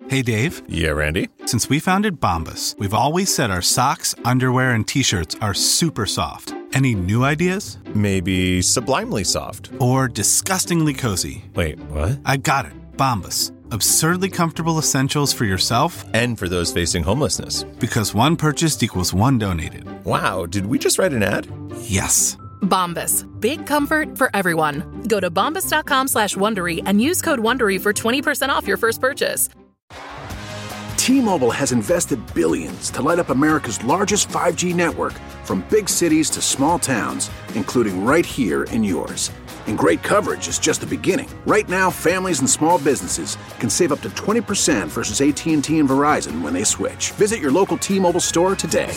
Hey, Dave. Yeah, Randy? Since we founded Bombas, we've always said our socks, underwear, and T-shirts are super soft. Any new ideas? Maybe sublimely soft. Or disgustingly cozy. Wait, what? I got it. Bombas. Absurdly comfortable essentials for yourself and for those facing homelessness. Because one purchased equals one donated. Wow, did we just write an ad? Yes. Bombas. Big comfort for everyone. Go to bombas.com/Wondery and use code WONDERY for 20% off your first purchase. T-Mobile has invested billions to light up America's largest 5G network, from big cities to small towns, including right here in yours. And great coverage is just the beginning. Right now, families and small businesses can save up to 20% versus AT&T and Verizon when they switch. Visit your local T-Mobile store today.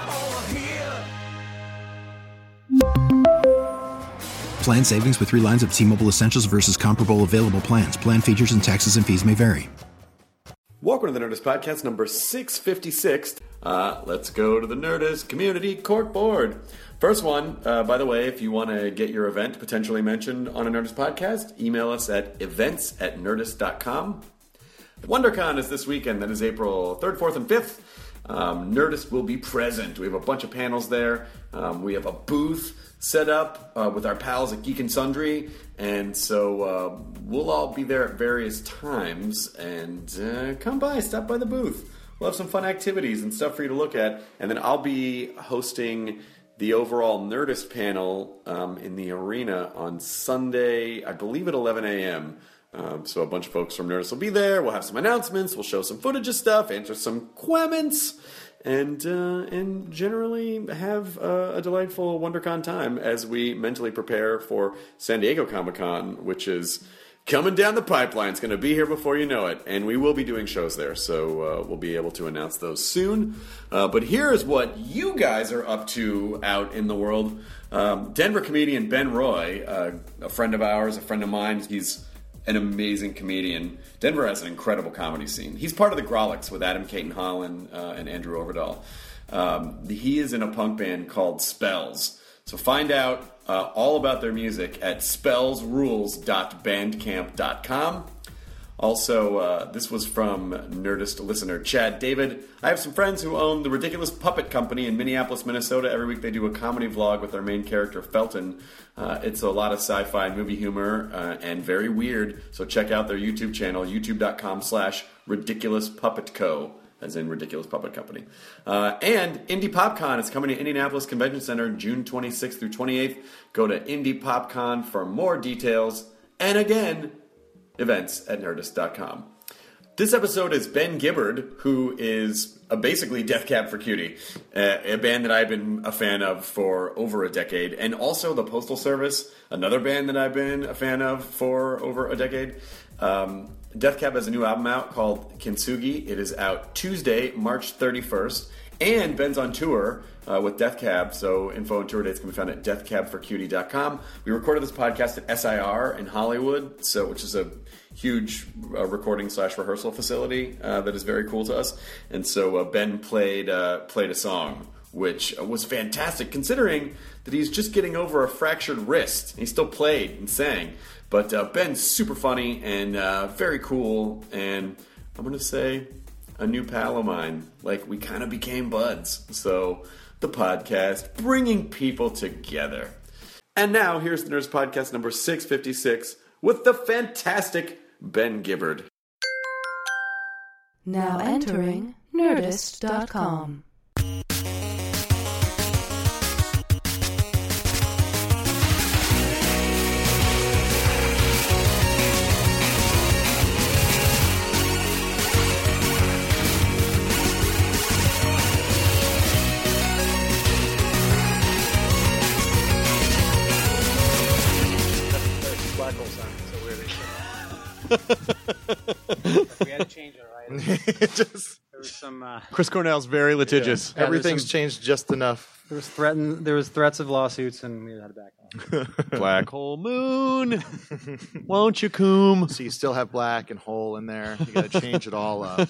Plan savings with 3 lines of T-Mobile Essentials versus comparable available plans. Plan features and taxes and fees may vary. Welcome to the Nerdist Podcast number 656. Let's go to the Nerdist Community Cork Board. First one, by the way, if you want to get your event potentially mentioned on a Nerdist Podcast, email us at events@nerdist.com. WonderCon is this weekend. That is April 3rd, 4th, and 5th. Nerdist will be present. We have a bunch of panels there. We have a booth set up with our pals at Geek and Sundry, and so we'll all be there at various times, and come by, stop by the booth. We'll have some fun activities and stuff for you to look at, and then I'll be hosting the overall Nerdist panel in the arena on Sunday, I believe at 11 a.m., so a bunch of folks from Nerdist will be there. We'll have some announcements, we'll show some footage of stuff, answer some questions, and generally have a delightful WonderCon time as we mentally prepare for San Diego Comic-Con, which is coming down the pipeline. It's going to be here before you know it, and we will be doing shows there, so we'll be able to announce those soon. But here's what you guys are up to out in the world. Denver comedian Ben Roy, a friend of ours, a friend of mine, he's an amazing comedian. Denver has an incredible comedy scene. He's part of the Grolics with Adam Caton Holland and Andrew Overdahl. He is in a punk band called Spells. So find out all about their music at spellsrules.bandcamp.com. Also, this was from Nerdist listener Chad David. I have some friends who own the Ridiculous Puppet Company in Minneapolis, Minnesota. Every week they do a comedy vlog with their main character, Felton. It's a lot of sci-fi movie humor and very weird. So check out their YouTube channel, youtube.com/RidiculousPuppetCo, as in Ridiculous Puppet Company. And Indie PopCon is coming to Indianapolis Convention Center June 26th through 28th. Go to Indie PopCon for more details. And again, events@nerdist.com. This episode is Ben Gibbard, who is basically Death Cab for Cutie, a band that I've been a fan of for over a decade, and also the Postal Service, another band that I've been a fan of for over a decade. Death Cab has a new album out called Kintsugi. It is out Tuesday, March 31st, and Ben's on tour with Death Cab, so info and tour dates can be found at deathcabforcutie.com. We recorded this podcast at SIR in Hollywood, which is a huge recording/rehearsal facility that is very cool to us. And so Ben played a song, which was fantastic, considering that he's just getting over a fractured wrist. He still played and sang. But Ben's super funny and very cool, and I'm going to say a new pal of mine. Like, we kind of became buds. So, the podcast, bringing people together. And now, here's the Nerdist Podcast number 656 with the fantastic Ben Gibbard. Now entering Nerdist.com. We had to change it, right? There was some. Chris Cornell's very litigious. Yeah, Everything's changed just enough. There was threats of lawsuits, and we had to back off. Black hole moon, won't you coom? So you still have black and hole in there. You got to change it all up.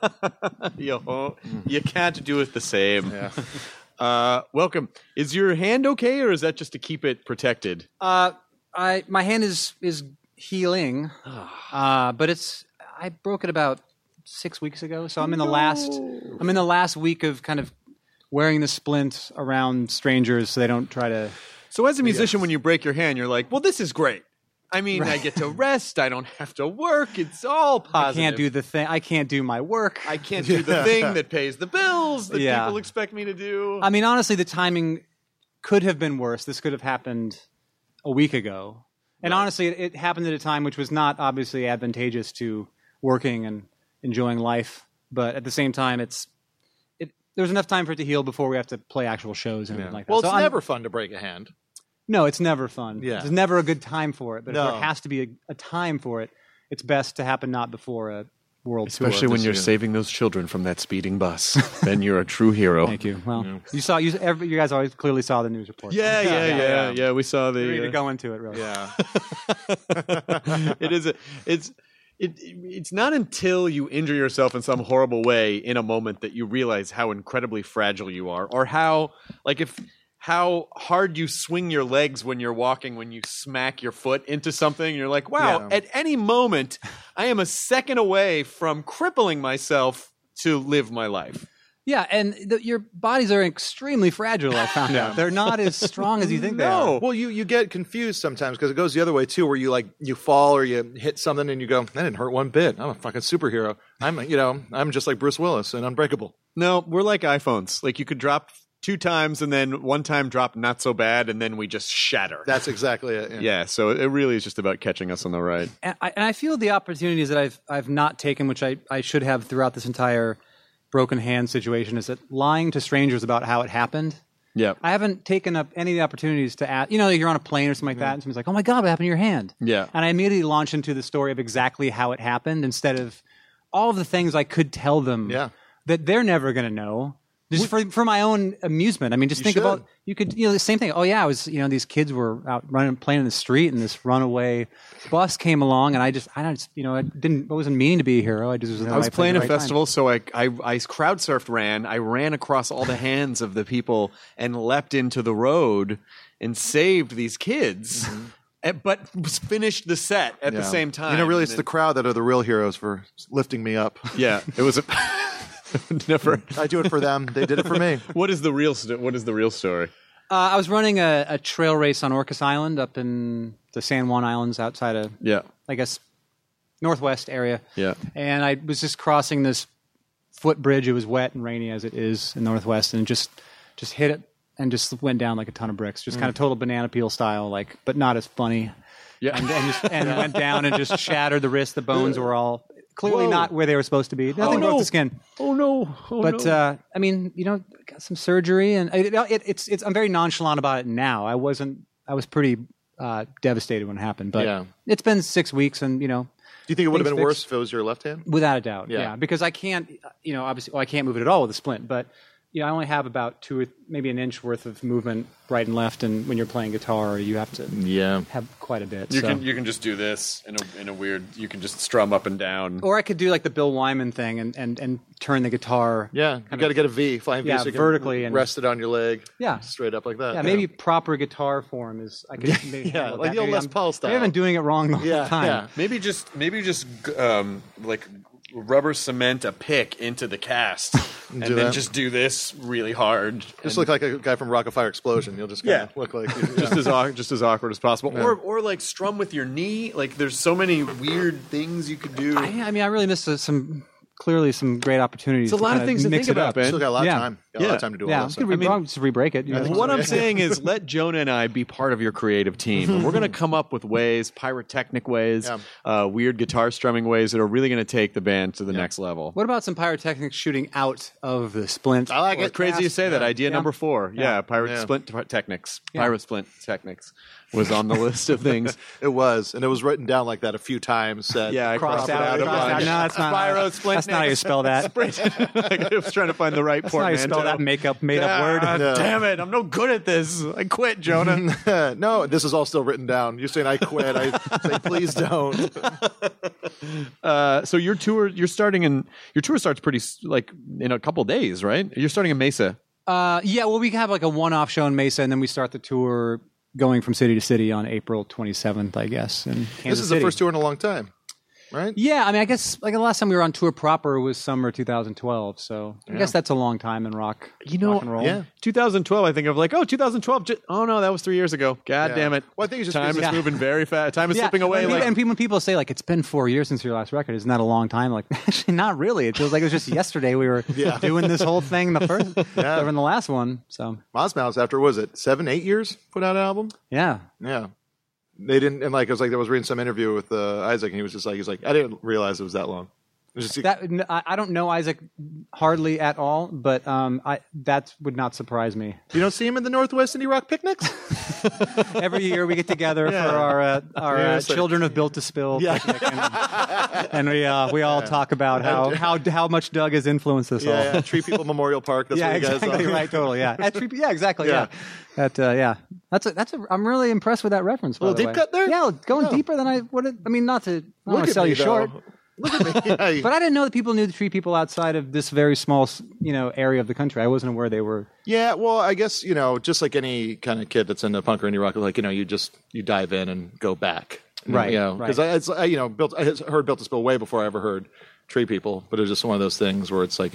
You can't do it the same. Yeah. Welcome. Is your hand okay, or is that just to keep it protected? My hand is healing, but I broke it about 6 weeks ago. So I'm in the last week of kind of wearing the splint around strangers so they don't try to. So as a musician, when you break your hand, you're like, well, this is great. I mean, I get to rest. I don't have to work. It's all positive. I can't do the thing. I can't do my work. I can't do the thing that pays the bills that people expect me to do. I mean, honestly, the timing could have been worse. This could have happened a week ago. And honestly, it happened at a time which was not obviously advantageous to working and enjoying life. But at the same time, there's enough time for it to heal before we have to play actual shows and everything like that. Well, it's never fun to break a hand. No, it's never fun. Yeah. There's never a good time for it. But if there has to be a time for it, it's best to happen not before a world tour. Especially when you're saving those children from that speeding bus. Then you're a true hero. Thank you. Well, you guys always clearly saw the news report. Yeah. We saw the. We need to go into it, really. Yeah. It's not until you injure yourself in some horrible way in a moment that you realize how incredibly fragile you are, or how hard you swing your legs when you're walking, when you smack your foot into something. You're like, wow, at any moment, I am a second away from crippling myself to live my life. Yeah, and your bodies are extremely fragile, I found out. They're not as strong as you think they are. Well, you get confused sometimes because it goes the other way, too, where you fall or you hit something and you go, that didn't hurt one bit. I'm a fucking superhero. I'm just like Bruce Willis and Unbreakable. No, we're like iPhones. Like you could drop 2 times and then one time drop not so bad and then we just shatter. That's exactly it. Yeah, so it really is just about catching us on the ride. And I feel the opportunities that I've not taken, which I should have throughout this entire broken hand situation, is that lying to strangers about how it happened. Yeah, I haven't taken up any of the opportunities to ask. You're on a plane or something like that, and somebody's like, "Oh my God, what happened to your hand?" Yeah, and I immediately launch into the story of exactly how it happened instead of all of the things I could tell them that they're never going to know. Just for my own amusement. I mean, just think about, you could, the same thing. Oh yeah, I was, these kids were out playing in the street and this runaway bus came along and I wasn't meaning to be a hero. I was playing a festival, so I crowd surfed I ran across all the hands of the people and leapt into the road and saved these kids. Mm-hmm. But finished the set at the same time. Really, it's the crowd that are the real heroes for lifting me up. Yeah, it was never. I do it for them. They did it for me. What is the real story? I was running a trail race on Orcas Island up in the San Juan Islands outside of, I guess, northwest area. Yeah. And I was just crossing this footbridge. It was wet and rainy as it is in northwest, and just hit it and just went down like a ton of bricks. Just kind of total banana peel style, but not as funny. Yeah. And went down and just shattered the wrist. The bones were all clearly not where they were supposed to be. Nothing broke the skin. Oh no! I mean, got some surgery, and it's. I'm very nonchalant about it now. I was pretty devastated when it happened, but it's been 6 weeks, and Do you think it would have been worse if it was your left hand? Without a doubt, yeah. Because I can't, obviously, I can't move it at all with a splint, but I only have about 2 or maybe an inch worth of movement right and left, and when you're playing guitar, you have to have quite a bit. You can just do this in a weird. You can just strum up and down, or I could do like the Bill Wyman thing and turn the guitar. Yeah, you got to get a V, flying V, so you vertically, and rest it on your leg. Yeah, straight up like that. Yeah, maybe proper guitar form is. I could maybe like the old Les Paul style. I've been doing it wrong the whole time. Yeah, maybe just like rubber cement a pick into the cast and then just do this really hard. Just look like a guy from Rock of Fire Explosion. You'll just kind of look like just as awkward as possible. Yeah. Or like strum with your knee. Like there's so many weird things you could do. I mean, I really missed some great opportunities. It's a lot of things to think about, Ben. Still got a lot of time. Got a lot of time to do all this stuff. Just re-break it. What I'm saying is let Jonah and I be part of your creative team. And we're going to come up with ways, pyrotechnic ways, weird guitar strumming ways that are really going to take the band to the next level. What about some pyrotechnics shooting out of the splint? I like it. Crazy you say that. Idea number 4. Splint techniques. Pyro splint techniques was on the list of things. It was. And it was written down like that a few times. I crossed out a bunch. No, that's not. Pyro splint. That's not how you spell that. I was trying to find the right portmanteau. That made up word. Damn it! I'm no good at this. I quit, Jonah. No, this is all still written down. You're saying I quit. I say please don't. So your tour starts pretty in a couple days, right? You're starting in Mesa. Well, we have like a one-off show in Mesa, and then we start the tour going from city to city on April 27th, I guess. In Kansas This is City. the first tour in a long time. right? Yeah, I mean, I guess like the last time we were on tour proper was summer 2012. So I guess that's a long time in rock. Rock and roll. Yeah. 2012, I think of like, 2012. Oh no, that was 3 years ago. God damn it! Well, I think it's just time is because- moving very fast. Time is slipping away. And when people say like it's been 4 years since your last record, isn't that a long time? Like actually, not really. It feels like it was just yesterday we were doing this whole thing. The first, in the last one. So Mouse after was it 7-8 years put out an album? Yeah. They didn't, and like it was like I was reading some interview with Isaac, and he was just like, he's like, I didn't realize it was that long. It was just, I don't know Isaac hardly at all, but that would not surprise me. You don't see him in the Northwest Indie Rock picnics? Every year we get together for our Children of Built to Spill picnic, and we all talk about how much Doug has influenced us all. Yeah, Tree People Memorial Park. That's what you guys exactly right. Totally. Yeah. Exactly. Yeah. I'm really impressed with that reference. A little deep cut there. Yeah, going deeper than I would. I mean, not to sell you short. Look at me. But I didn't know that people knew the Tree People outside of this very small, area of the country. I wasn't aware they were. Yeah, well, I guess, just like any kind of kid that's into punk or indie rock, like, you dive in and go back. Right. Because I heard Built to Spill way before I ever heard Tree People, but it was just one of those things where it's like,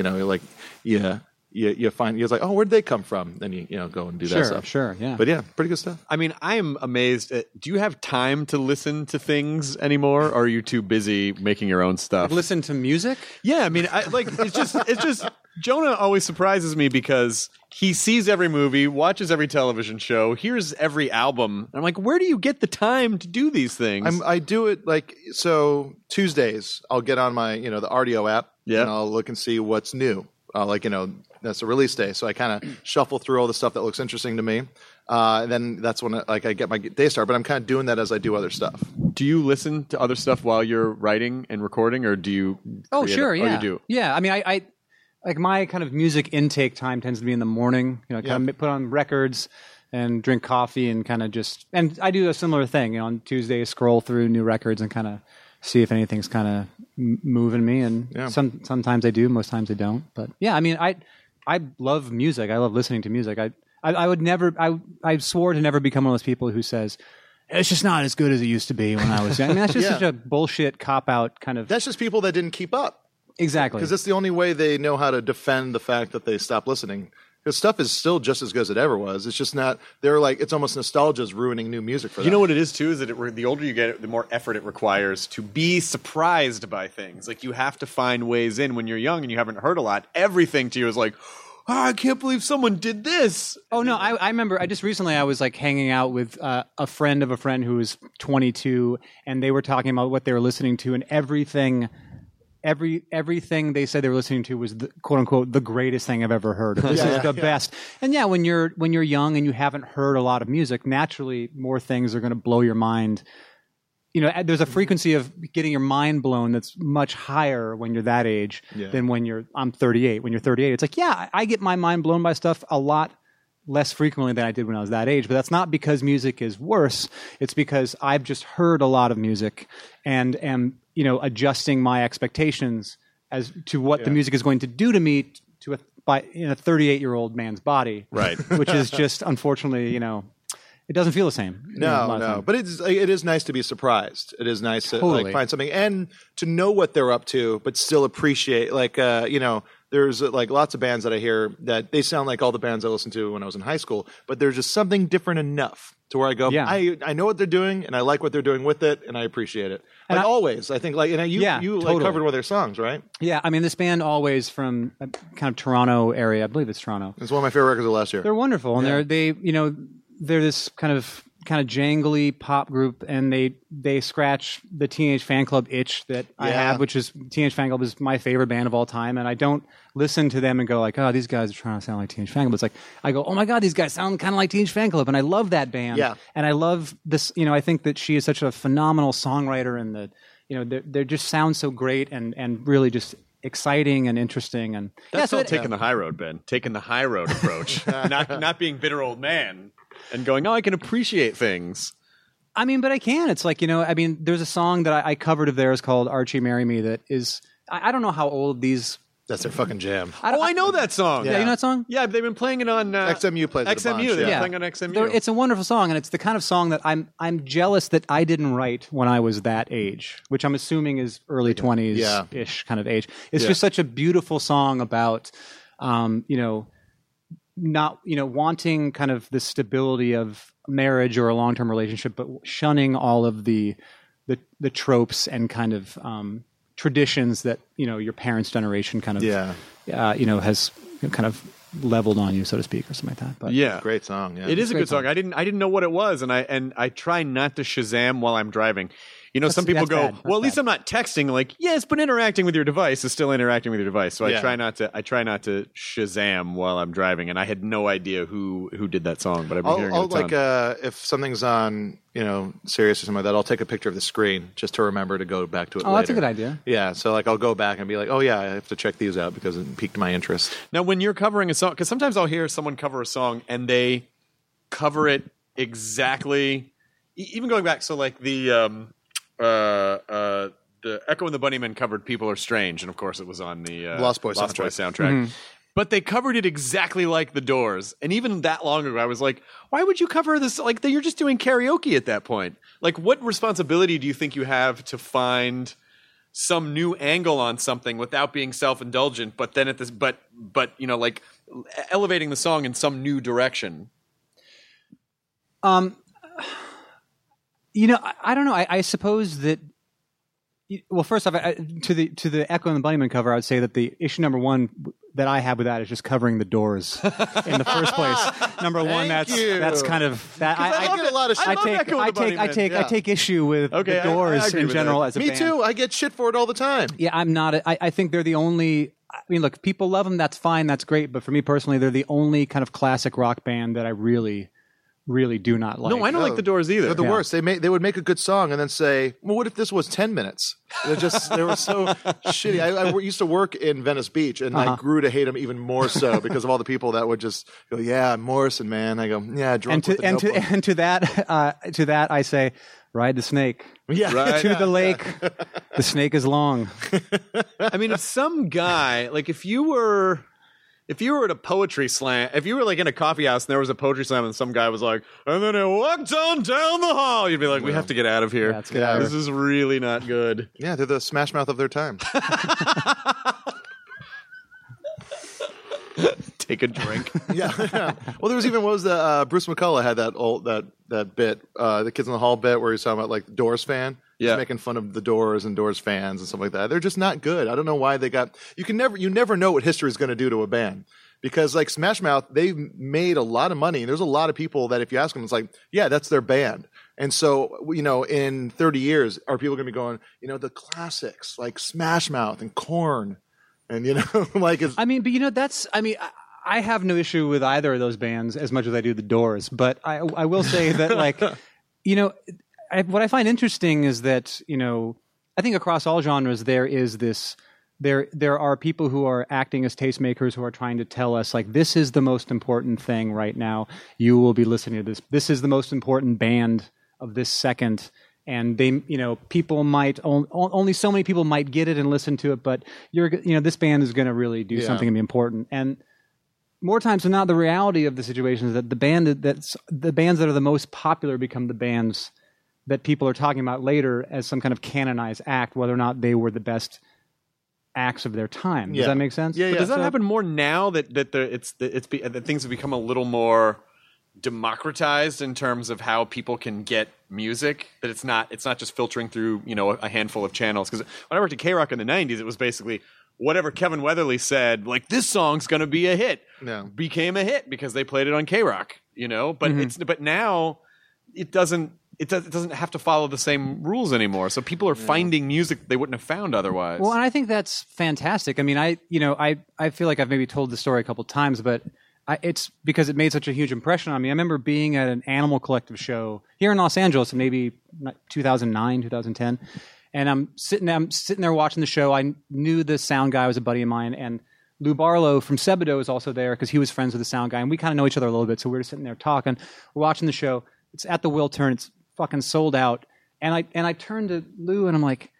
you find, it's like, oh, where'd they come from? Then you go and do that stuff. Sure, yeah. But yeah, pretty good stuff. I mean, I am amazed do you have time to listen to things anymore, or are you too busy making your own stuff? Listen to music? Yeah, I mean, it's just Jonah always surprises me because he sees every movie, watches every television show, hears every album. I'm like, where do you get the time to do these things? I do it so Tuesdays, I'll get on my, the RDO app, and I'll look and see what's new. That's a release day. So I kind of shuffle through all the stuff that looks interesting to me. And then that's when I get my day start. But I'm kind of doing that as I do other stuff. Do you listen to other stuff while you're writing and recording, or do you? Oh, sure. Yeah. Oh, you do? Yeah. I mean, I like my kind of music intake time tends to be in the morning. Kind of put on records and drink coffee and kind of just. And I do a similar thing. On Tuesdays, scroll through new records and kind of see if anything's kind of moving me. And sometimes I do, most times I don't. But yeah, I mean, I love music. I love listening to music. I would never. I swore to never become one of those people who says it's just not as good as it used to be when I was young. I mean, that's just such a bullshit cop out kind of. That's just people that didn't keep up. Exactly, because that's the only way they know how to defend the fact that they stopped listening. Because stuff is still just as good as it ever was. It's just not. They're like, it's almost nostalgia's ruining new music for them. You know what it is too? Is that the older you get, the more effort it requires to be surprised by things. Like you have to find ways in when you're young and you haven't heard a lot. Everything to you is like, I can't believe someone did this. Oh no, I remember. I just recently I was like hanging out with a friend of a friend who was 22, and they were talking about what they were listening to, and everything they said they were listening to was the, quote unquote the greatest thing I've ever heard. This is the best. And yeah, when you're young and you haven't heard a lot of music, naturally more things are going to blow your mind. There's a frequency of getting your mind blown that's much higher when you're that age than when I'm 38. When you're 38, it's like, I get my mind blown by stuff a lot less frequently than I did when I was that age. But that's not because music is worse. It's because I've just heard a lot of music and am, adjusting my expectations as to what the music is going to do to me in a 38-year-old man's body. Right. Which is just, unfortunately, it doesn't feel the same. No. But it is nice to be surprised. It is nice to find something and to know what they're up to, but still appreciate. There's lots of bands that I hear that they sound like all the bands I listened to when I was in high school, but there's just something different enough to where I go, I know what they're doing and I like what they're doing with it and I appreciate it. And Always, I think you covered one of their songs, right? Yeah, I mean this band Always from kind of Toronto area. I believe it's Toronto. It's one of my favorite records of last year. They're wonderful, and they're this kind of jangly pop group, and they scratch the Teenage Fan Club itch that I have, which is Teenage Fan Club is my favorite band of all time, and I don't listen to them and go like, oh, these guys are trying to sound like Teenage Fan Club. It's like I go, oh my god, these guys sound kind of like Teenage Fan Club, and I love that band. Yeah. And I love this. I think that she is such a phenomenal songwriter, and they just sound so great and really just exciting and interesting. And that's taking the high road, Ben. Taking the high road approach, not being bitter old man. And going, I can appreciate things. I mean, but I can. It's like, there's a song that I covered of theirs called Archie Marry Me that is, I don't know how old these That's their fucking jam. I know that song. Yeah, you know that song? Yeah, they've been playing it on XMU plays it a bunch, XMU. They're yeah. playing on XMU. It's a wonderful song, and it's the kind of song that I'm jealous that I didn't write when I was that age, which I'm assuming is early 20s-ish kind of age. It's just such a beautiful song about, not wanting kind of the stability of marriage or a long-term relationship, but shunning all of the tropes and kind of traditions that your parents' generation kind of has kind of leveled on you, so to speak, or something like that. But great song. Yeah, it is a good song. I didn't know what it was, and I try not to Shazam while I'm driving. Some people go, well, at least I'm not texting. Like, yes, but interacting with your device is still interacting with your device. So I try not to Shazam while I'm driving. And I had no idea who did that song, but I've been hearing it a ton. If something's on, Sirius or something like that, I'll take a picture of the screen just to remember to go back to it later. That's a good idea. Yeah, so I'll go back and be like, oh yeah, I have to check these out because it piqued my interest. Now, when you're covering a song, because sometimes I'll hear someone cover a song and they cover it exactly, even going back. So like the Echo and the Bunnymen covered "People Are Strange," and of course it was on the Lost Boys soundtrack. Mm-hmm. But they covered it exactly like the Doors, and even that long ago, I was like, "Why would you cover this? Like you're just doing karaoke at that point. Like, what responsibility do you think you have to find some new angle on something without being self-indulgent? But then like elevating the song in some new direction." I don't know. I suppose that. Well, first off, to the Echo and the Bunnymen cover, I would say that the issue number one that I have with that is just covering the Doors in the first place. Number one, that's kind of that. I get a lot of shit. I take issue with the Doors in general as a band. Me too. I get shit for it all the time. Yeah, I'm not. I think they're the only. I mean, look, people love them. That's fine. That's great. But for me personally, they're the only kind of classic rock band that I really do not like. No, I don't like the Doors either. They're the worst. They would make a good song and then say, well, what if this was 10 minutes? They were so shitty. I used to work in Venice Beach, and I grew to hate them even more so because of all the people that would just go, yeah, Morrison, man. I go, yeah, drunk with the Notebook. And to that I say, ride the snake. Yeah. Right. To the lake. The snake is long. I mean, if some guy, like if you were at a poetry slam, if you were like in a coffee house and there was a poetry slam and some guy was like, and then it walked on down the hall, you'd be like, we have to get out of here. Yeah, this is really not good. Yeah, they're the Smash Mouth of their time. Take a drink. Yeah. Well, there was even, Bruce McCullough had that bit, the Kids in the Hall bit where he's talking about like the Doors fan. Yeah. Making fun of the Doors and Doors fans and stuff like that. They're just not good. I don't know why they got. You never know what history is going to do to a band, because like Smash Mouth, they've made a lot of money, and there's a lot of people that if you ask them, it's like, yeah, that's their band. And so, in 30 years, are people going to be going, the classics like Smash Mouth and Korn, and like. I have no issue with either of those bands as much as I do the Doors, but I will say that like, what I find interesting is that, I think across all genres there is this, there are people who are acting as tastemakers who are trying to tell us like, this is the most important thing right now. You will be listening to this. This is the most important band of this second. And they, people might only so many people might get it and listen to it, but this band is going to really do something and be important. And more times than not, the reality of the situation is that the bands that are the most popular become the bands that people are talking about later as some kind of canonized act, whether or not they were the best acts of their time. Does that make sense? Yeah. But does that happen more now that things have become a little more democratized in terms of how people can get music? That it's not just filtering through a handful of channels. Because when I worked at K-Rock in the 90s, it was basically whatever Kevin Weatherly said, like this song's going to be a hit, became a hit because they played it on K-Rock. But now it doesn't have to follow the same rules anymore. So people are finding music they wouldn't have found otherwise. Well, and I think that's fantastic. I mean, I feel like I've maybe told the story a couple of times, but it's because it made such a huge impression on me. I remember being at an Animal Collective show here in Los Angeles in maybe 2009, 2010. And I'm sitting there watching the show. I knew the sound guy was a buddy of mine, and Lou Barlow from Sebadoh is also there because he was friends with the sound guy, and we kind of know each other a little bit. So we were sitting there talking. We're watching the show. It's at the Wiltern. It's fucking sold out. And I turned to Lou and I'm like,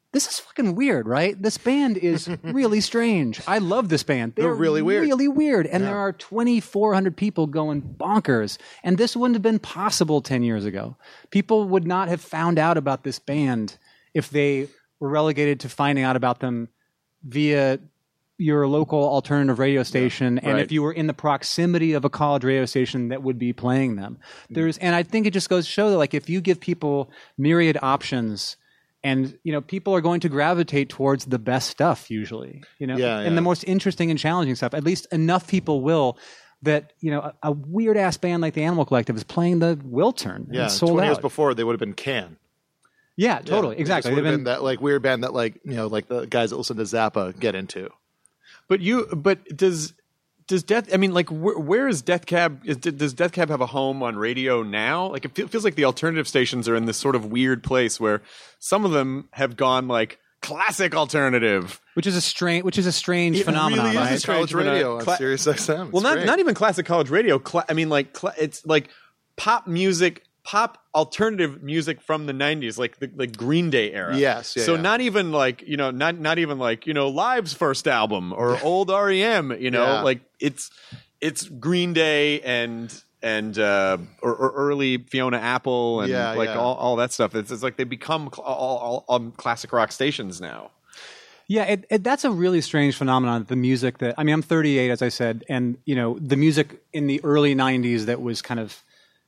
this is fucking weird, right? This band is really strange. I love this band. They're really weird. Really weird. And there are 2,400 people going bonkers. And this wouldn't have been possible 10 years ago. People would not have found out about this band if they were relegated to finding out about them via your local alternative radio station, and if you were in the proximity of a college radio station that would be playing them. And I think it just goes to show that, like, if you give people myriad options, and, you know, people are going to gravitate towards the best stuff usually, you know, and the most interesting and challenging stuff. At least enough people will that, you know, a weird ass band like the Animal Collective is playing the Wiltern. Yeah, sold 20 out. years before they would have been Can. Yeah, totally, exactly. They've been that like weird band that, like, you know, like the guys that listen to Zappa get into. But does Death? I mean, like, where is Death Cab? Does Death Cab have a home on radio now? Like, it feels like the alternative stations are in this sort of weird place where some of them have gone like classic alternative, which is a strange phenomenon. Really right? is college radio on Sirius XM. Well, not even classic college radio. I mean, like, it's like pop music. Pop alternative music from the 90s, like the Green Day era. Yes. Yeah, so not even like, you know, not even like, you know, Live's first album or old REM, you know, like it's Green Day and or early Fiona Apple and all that stuff. It's like they become all classic rock stations now. Yeah, that's a really strange phenomenon. The music that, I mean, I'm 38, as I said, and, you know, the music in the early 90s that was kind of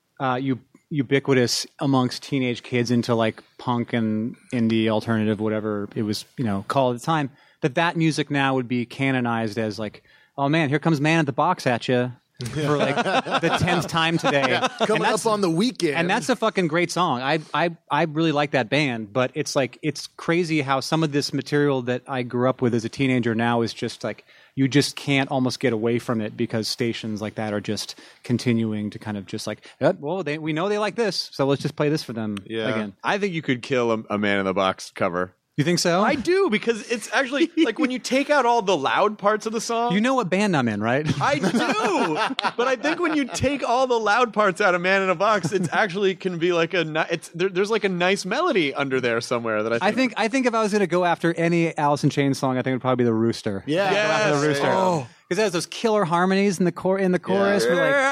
ubiquitous amongst teenage kids into like punk and indie alternative, whatever it was, you know, called at the time, that music now would be canonized as like, oh man, here comes Man at the Box at you for like the 10th time today. Coming up on the weekend. And that's a fucking great song. I really like that band, but it's like, it's crazy how some of this material that I grew up with as a teenager now is just like, you just can't almost get away from it because stations like that are just continuing to kind of just like, well, we know they like this, so let's just play this for them again. I think you could kill a Man in the Box cover. You think so? I do, because it's actually like when you take out all the loud parts of the song. You know what band I'm in, right? I do, but I think when you take all the loud parts out of Man in a Box, it actually can be like there's like a nice melody under there somewhere that I think if I was going to go after any Alice in Chains song, I think it would probably be The Rooster. Yeah, go after The Rooster. Oh. Because it has those killer harmonies in the chorus.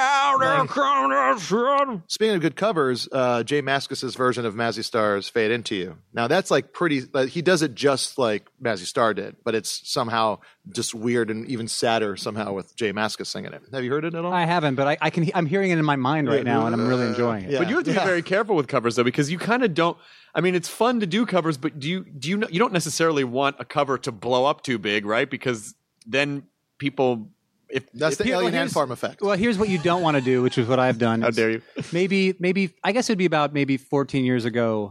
Speaking of good covers, Jay Mascis's version of Mazzy Star's "Fade Into You." Now that's like pretty. He does it just like Mazzy Star did, but it's somehow just weird and even sadder somehow with Jay Mascis singing it. Have you heard it at all? I haven't, but I'm hearing it in my mind right now, and I'm really enjoying it. Yeah. But you have to be very careful with covers though, because you kind of don't. I mean, it's fun to do covers, but you don't necessarily want a cover to blow up too big, right? Because then people. That's the Alien Ant Farm effect. Well, here's what you don't want to do, which is what I've done. How dare you? Maybe I guess it'd be about 14 years ago.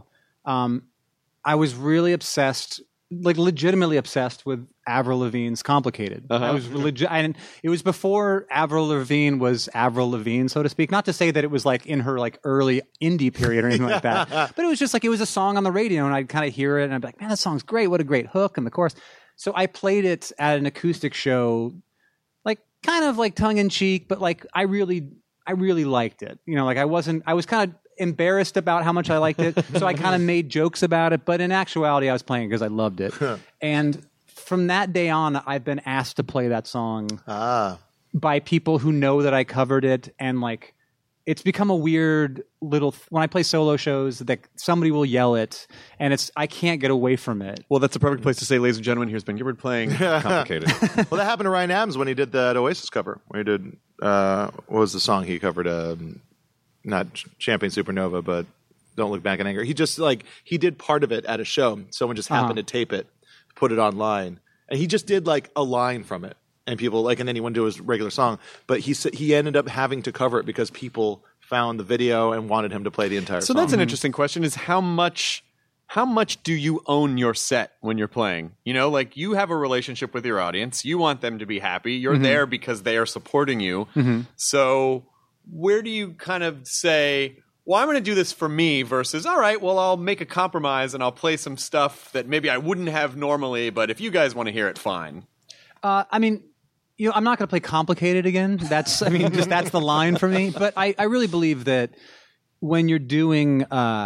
I was really obsessed, like legitimately obsessed with Avril Lavigne's "Complicated." I was and it was before Avril Lavigne was Avril Lavigne, so to speak. Not to say that it was like in her like early indie period or anything like that, but it was just like it was a song on the radio, and I'd kind of hear it, and I'd be like, "Man, that song's great! What a great hook and the chorus." So I played it at an acoustic show. Kind of like tongue in cheek, but like I really liked it. You know, like I was kind of embarrassed about how much I liked it, so I kind of made jokes about it. But in actuality, I was playing it because I loved it. And from that day on, I've been asked to play that song by people who know that I covered it, and like it's become a weird little. When I play solo shows, that somebody will yell it, and I can't get away from it. Well, that's a perfect place to say, ladies and gentlemen, here's Ben Gibbard playing "Complicated." Well, that happened to Ryan Adams when he did that Oasis cover. When he did what was the song he covered? Not Champagne Supernova, but "Don't Look Back in Anger." He just he did part of it at a show. Someone just happened to tape it, put it online, and he just did like a line from it. And people and then he went to his regular song, but he ended up having to cover it because people found the video and wanted him to play the entire song. So that's an interesting question: is how much do you own your set when you're playing? You know, like you have a relationship with your audience, you want them to be happy. You're there because they are supporting you. So where do you kind of say, well, I'm going to do this for me versus, all right, well, I'll make a compromise and I'll play some stuff that maybe I wouldn't have normally, but if you guys want to hear it, fine. I mean, you know, I'm not going to play "Complicated" again. That's the line for me. But I really believe that when you're doing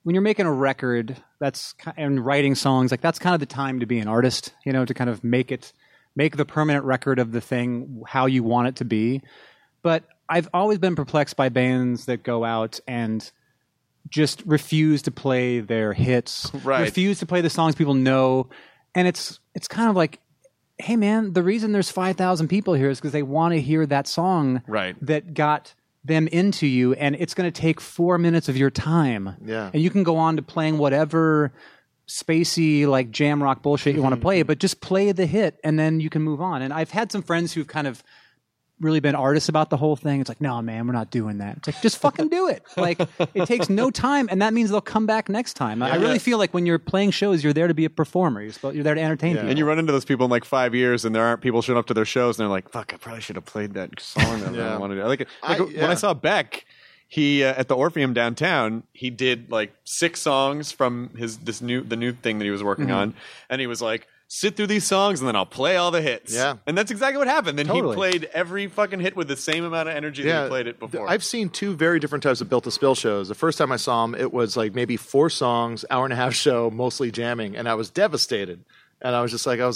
when you're making a record, and writing songs, like that's kind of the time to be an artist, to kind of make the permanent record of the thing how you want it to be. But I've always been perplexed by bands that go out and just refuse to play their hits, refuse to play the songs people know. And it's kind of like, hey man, the reason there's 5,000 people here is because they want to hear that song that got them into you, and it's going to take 4 minutes of your time. Yeah. And you can go on to playing whatever spacey, like jam rock bullshit you want to play, but just play the hit and then you can move on. And I've had some friends who've kind of really been artists about the whole thing. It's like, no, man, we're not doing that. It's like, just fucking do it. Like, it takes no time, and that means they'll come back next time. I really feel like when you're playing shows, you're there to be a performer. You're there to entertain people. And you run into those people in like 5 years, and there aren't people showing up to their shows, and they're like, fuck, I probably should have played that song that I wanted to. When I saw Beck, he at the Orpheum downtown, he did like 6 songs from the new thing that he was working on, and he was like, sit through these songs and then I'll play all the hits. Yeah. And that's exactly what happened. Then he played every fucking hit with the same amount of energy that he played it before. I've seen 2 very different types of Built to Spill shows. The first time I saw him, it was like maybe 4 songs, hour-and-a-half show, mostly jamming, and I was devastated. And I was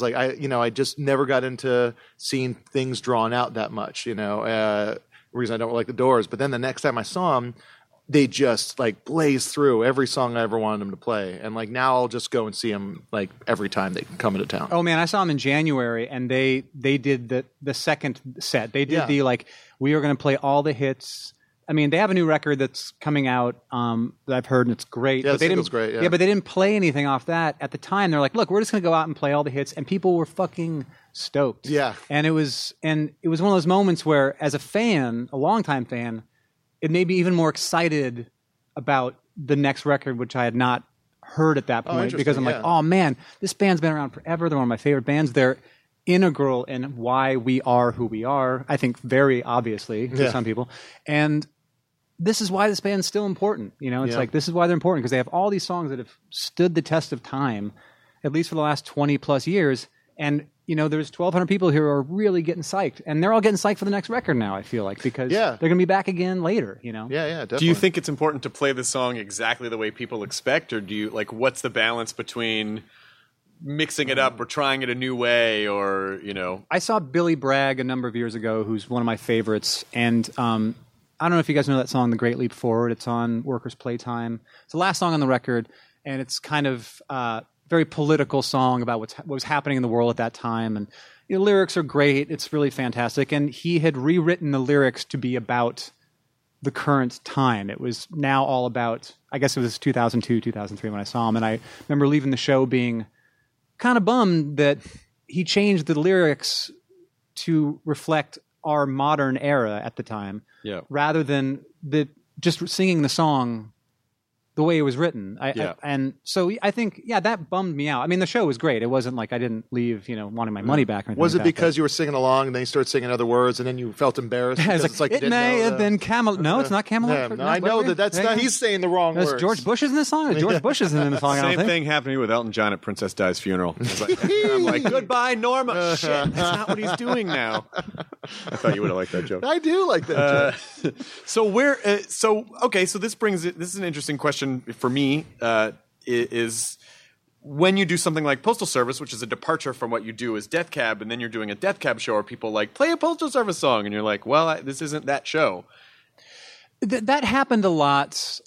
I just never got into seeing things drawn out that much, reason I don't like the Doors. But then the next time I saw him, they just like blaze through every song I ever wanted them to play. And like now I'll just go and see them like every time they come into town. Oh man, I saw them in January, and they did the second set. They did the like, we are going to play all the hits. I mean, they have a new record that's coming out that I've heard, and it's great. Yeah, but the single's great. Yeah, but they didn't play anything off that at the time. They're like, look, we're just going to go out and play all the hits, and people were fucking stoked. Yeah, and it was one of those moments where, as a fan, a longtime fan, it made me even more excited about the next record, which I had not heard at that point, because I'm like, oh man, this band's been around forever. They're one of my favorite bands. They're integral in why we are who we are. I think very obviously to some people. And this is why this band's still important. It's like, this is why they're important, because they have all these songs that have stood the test of time, at least for the last 20 plus years. And there's 1,200 people here who are really getting psyched, and they're all getting psyched for the next record now, I feel like, because they're going to be back again later, Yeah, definitely. Do you think it's important to play the song exactly the way people expect, or do you, like, what's the balance between mixing it up or trying it a new way, or, I saw Billy Bragg a number of years ago, who's one of my favorites, and I don't know if you guys know that song, The Great Leap Forward. It's on Workers' Playtime. It's the last song on the record, and it's kind of very political song about what was happening in the world at that time. And the lyrics are great. It's really fantastic. And he had rewritten the lyrics to be about the current time. It was now all about, I guess it was 2002, 2003 when I saw him. And I remember leaving the show being kind of bummed that he changed the lyrics to reflect our modern era at the time, rather than just singing the song the way it was written. And so I think, that bummed me out. I mean, the show was great. It wasn't like I didn't leave, wanting my money back. Or anything was it like because you were singing along and then you started singing other words and then you felt embarrassed? It's like it may have been Camelot. No, it's not Camelot. I know that's not. He's saying the wrong words. George Bush is in this song. George Bush isn't in the song. Same thing happened to me with Elton John at Princess Di's funeral. I'm like, goodbye, Norma. Shit, that's not what he's doing now. I thought you would have liked that joke. I do like that joke. So this brings it. This is an interesting question for me. Is when you do something like Postal Service, which is a departure from what you do as Death Cab, and then you're doing a Death Cab show, or people like, play a Postal Service song, and you're like, well, this isn't that show. That happened a lot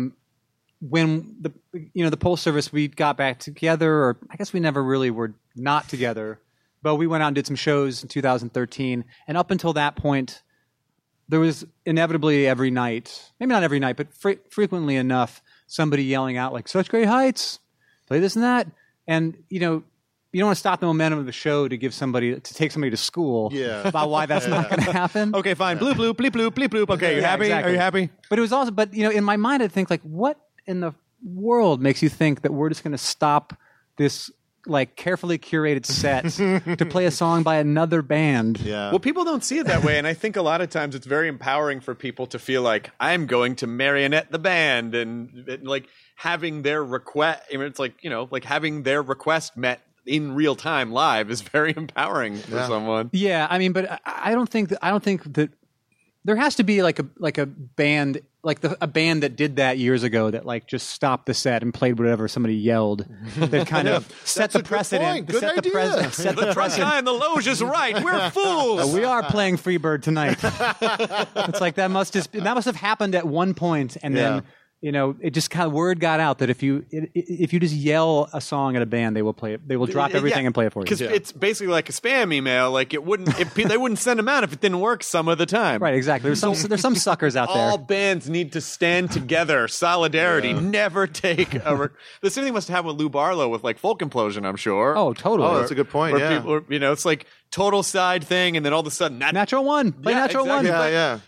when the Postal Service, we got back together, or I guess we never really were not together, but we went out and did some shows in 2013, and up until that point, there was inevitably every night, maybe not every night, but frequently enough, somebody yelling out like, such great heights, play this and that. And, you don't want to stop the momentum of the show to take somebody to school about why that's not going to happen. Okay, fine. Bloop, bloop, bleep, bloop, bleep, bloop. Okay, you happy? Exactly. Are you happy? But it was also, in my mind, I'd think like, what in the world makes you think that we're just going to stop this like carefully curated set to play a song by another band? Yeah. Well, people don't see it that way, and I think a lot of times it's very empowering for people to feel like, I'm going to marionette the band, and like having their request. I mean, it's like, like having their request met in real time live is very empowering for someone. Yeah, I mean, but I don't think that There has to be like a band, like a band that did that years ago that like just stopped the set and played whatever somebody yelled. That kind of set the precedent. Good idea. Set the precedent. Guy in the loge is right. We're fools. We are playing Freebird tonight. It's like that must have happened at one point, and then it just kind of word got out that if you just yell a song at a band, they will play it. They will drop everything and play it for you. Because it's basically like a spam email. Like it wouldn't. They wouldn't send them out if it didn't work some of the time. Right. Exactly. There's some suckers out there. All bands need to stand together. Solidarity. Never take a. The same thing must happen with Lou Barlow with like Folk Implosion. I'm sure. Oh, totally. Oh, that's a good point. Where people, it's like total side thing, and then all of a sudden, Natural One. Play Natural One. Yeah.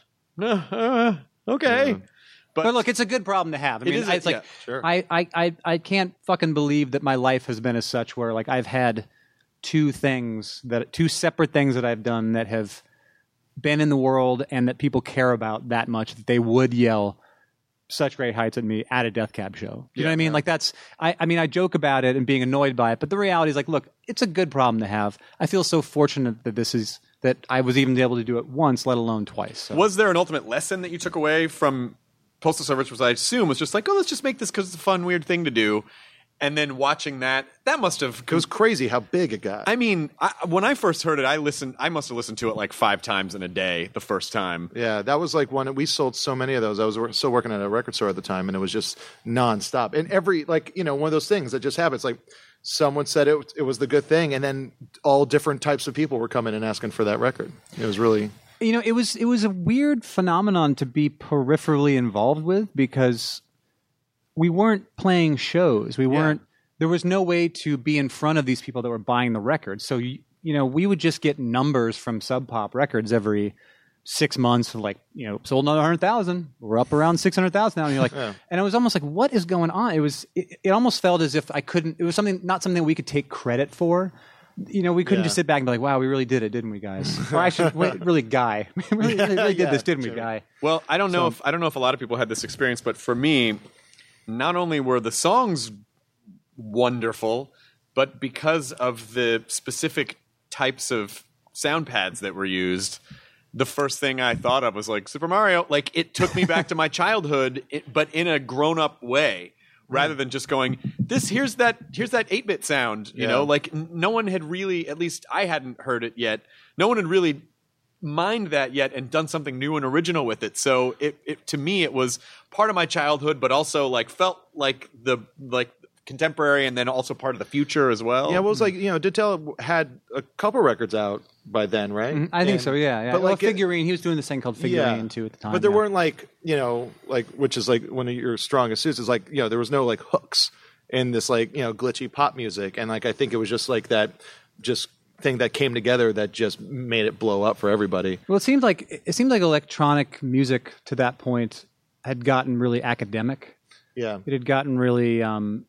Okay. Yeah. But look, it's a good problem to have. I mean, it's like sure. I can't fucking believe that my life has been as such where like I've had two separate things that I've done that have been in the world and that people care about that much that they would yell such great heights at me at a Death Cab show. You know what I mean? Like that's I joke about it and being annoyed by it, but the reality is like, look, it's a good problem to have. I feel so fortunate that I was even able to do it once, let alone twice. So. Was there an ultimate lesson that you took away from Postal Service, which I assume was just like, let's just make this because it's a fun, weird thing to do. And then watching that must have... It was crazy how big it got. I mean, when I first heard it, I must have listened to it like 5 times in a day the first time. Yeah, that was like we sold so many of those. I was still working at a record store at the time, and it was just nonstop. And every, one of those things that just happens, like someone said it was the good thing, and then all different types of people were coming and asking for that record. It was really... it was a weird phenomenon to be peripherally involved with because we weren't playing shows. We weren't. There was no way to be in front of these people that were buying the records. So we would just get numbers from Sub Pop Records every 6 months. Like sold another 100,000. We're up around 600,000 now. And you're like, and it was almost like, what is going on? It almost felt as if I couldn't. It was not something we could take credit for. We couldn't just sit back and be like, wow, we really did it, didn't we, guys? Or actually, really, Guy. We really did this, didn't we, Guy? Well, I don't know if a lot of people had this experience, but for me, not only were the songs wonderful, but because of the specific types of sound pads that were used, the first thing I thought of was like Super Mario. Like it took me back to my childhood, but in a grown-up way. Rather than just going, here's that 8-bit sound, you know, like no one had really, at least I hadn't heard it yet. No one had really mined that yet and done something new and original with it. So it to me, it was part of my childhood, but also like felt like contemporary and then also part of the future as well. Yeah, well, it was like, Dittel had a couple records out by then, right? Mm-hmm. I think so, yeah. But Figurine, he was doing this thing called Figurine too at the time. But there weren't which is like one of your strongest suits is like, there was no like hooks in this like, glitchy pop music. And like, I think it was just like that just thing that came together that just made it blow up for everybody. Well, it seemed like electronic music to that point had gotten really academic. Yeah. It had gotten really,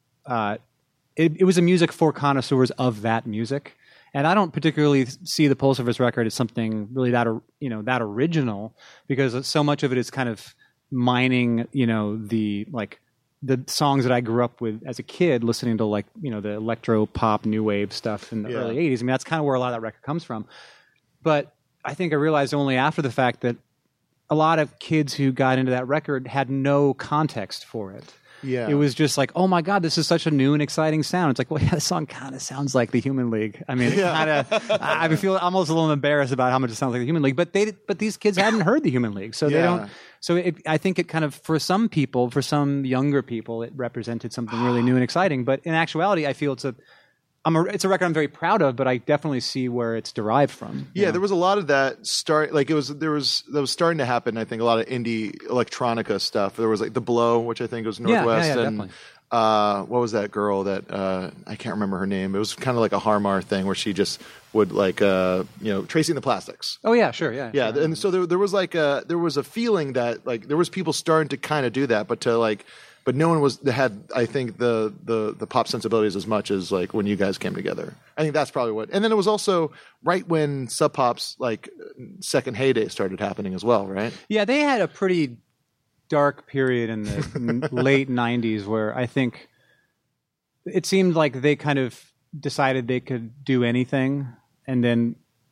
it was a music for connoisseurs of that music. And I don't particularly see the Postal Service record as something really that original, because so much of it is kind of mining, the songs that I grew up with as a kid, listening to the electro pop new wave stuff in the early 80s. I mean, that's kind of where a lot of that record comes from. But I think I realized only after the fact that a lot of kids who got into that record had no context for it. Yeah. It was just like, oh my God, this is such a new and exciting sound. It's like, well, the song kind of sounds like the Human League. I mean, I feel almost a little embarrassed about how much it sounds like the Human League, but these kids hadn't heard the Human League. So they don't, I think it kind of, for some people, for some younger people, it represented something really new and exciting. But in actuality, I feel it's a record I'm very proud of, but I definitely see where it's derived from. Yeah, there was a lot of that that was starting to happen. I think a lot of indie electronica stuff. There was like The Blow, which I think was Northwest, and definitely. What was that girl that I can't remember her name. It was kind of like a Harmar thing where she just would Tracing the Plastics. Oh yeah, sure, yeah. Yeah, sure. And so there was there was a feeling that like there was people starting to kind of do that, but no one had, I think, the pop sensibilities as much as like when you guys came together. I think that's probably what. And then it was also right when Sub Pop's like second heyday started happening as well, right? Yeah, they had a pretty dark period in the late 90s where I think it seemed like they kind of decided they could do anything, and then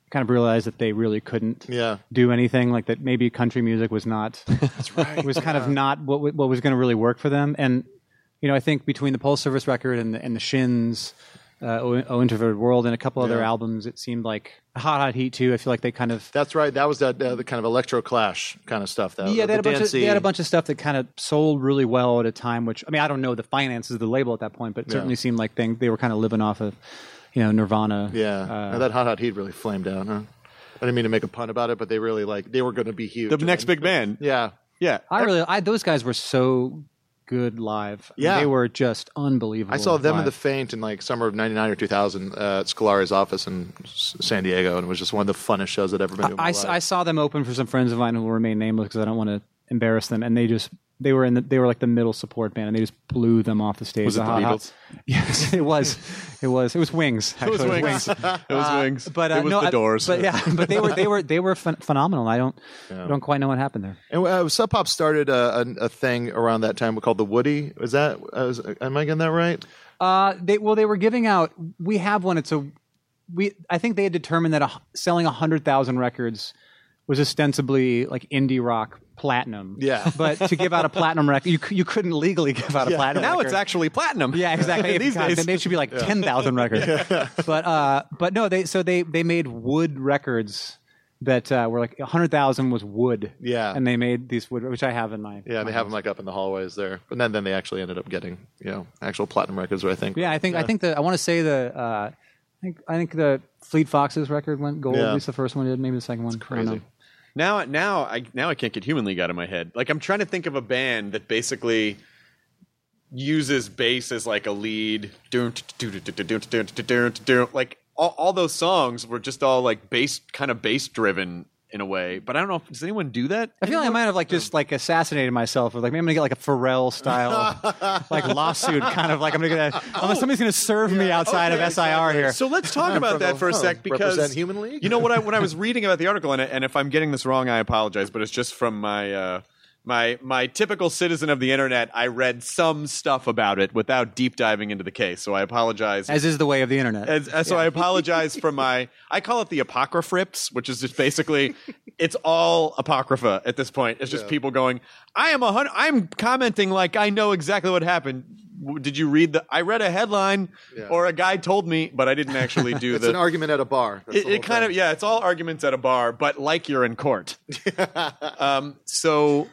kind of realized that they really couldn't do anything, like that maybe country music was not that's right. was kind of not what was going to really work for them. And I think between the Pulse Service record and the Shins, O Introverted World, and a couple other albums, it seemed like Hot Heat too. I feel like they kind of that's right. That was the kind of electro clash kind of stuff. They had a bunch of stuff that kind of sold really well at a time. Which I don't know the finances of the label at that point, but it certainly seemed like they were kind of living off of Nirvana. Yeah, that Hot Heat really flamed out, huh? I didn't mean to make a pun about it, but they really they were going to be huge. The next big band. Yeah. Those guys were so good live. Yeah. They were just unbelievable. I saw them live. in the Faint in like summer of '99 or 2000 at Scolari's office in San Diego, and it was just one of the funnest shows I'd ever been to. I saw them open for some friends of mine who will remain nameless because I don't want to embarrass them, and they were like the middle support band, and they just blew them off the stage. Was it the Beatles? Yes, it was. It was Wings. Actually. It was Wings. It was Wings. But it was the Doors. But they were phenomenal. I don't quite know what happened there. And Sub Pop started a thing around that time called the Woody. Am I getting that right? They were giving out. We have one. I think they had determined that selling 100,000 records was ostensibly like indie rock platinum. Yeah. But to give out a platinum record, you couldn't legally give out a platinum record. Now it's actually platinum. Yeah, exactly. These days. Then it should be like 10,000 records. But no, they made wood records that were like 100,000 was wood. Yeah. And they made these wood, which I have in my they have them like up in the hallways there. But then they actually ended up getting actual platinum records. I think. Yeah, I think I want to say I think the Fleet Foxes record went gold. At least the first one did. Maybe the second one. That's crazy. Now I can't get Human League out of my head. Like I'm trying to think of a band that basically uses bass as like a lead. Like all those songs were just all like bass driven in a way. But I don't know. Does anyone do that? I feel like I might have just assassinated myself. Or like maybe I'm gonna get like a Pharrell style like lawsuit, kind of like somebody's gonna serve me outside of SIR here. So let's talk about that for a sec, because represent Human League. When I was reading about the article, and if I'm getting this wrong, I apologize, but it's just from my my typical citizen of the internet. I read some stuff about it without deep diving into the case, so I apologize. As is the way of the internet. So I apologize for I call it the apocryphrips, which is just basically, it's all apocrypha at this point. It's just people going, I'm commenting like I know exactly what happened. Did you read I read a headline or a guy told me, but I didn't actually do it's an argument at a bar. It kind of, it's all arguments at a bar, but like you're in court. So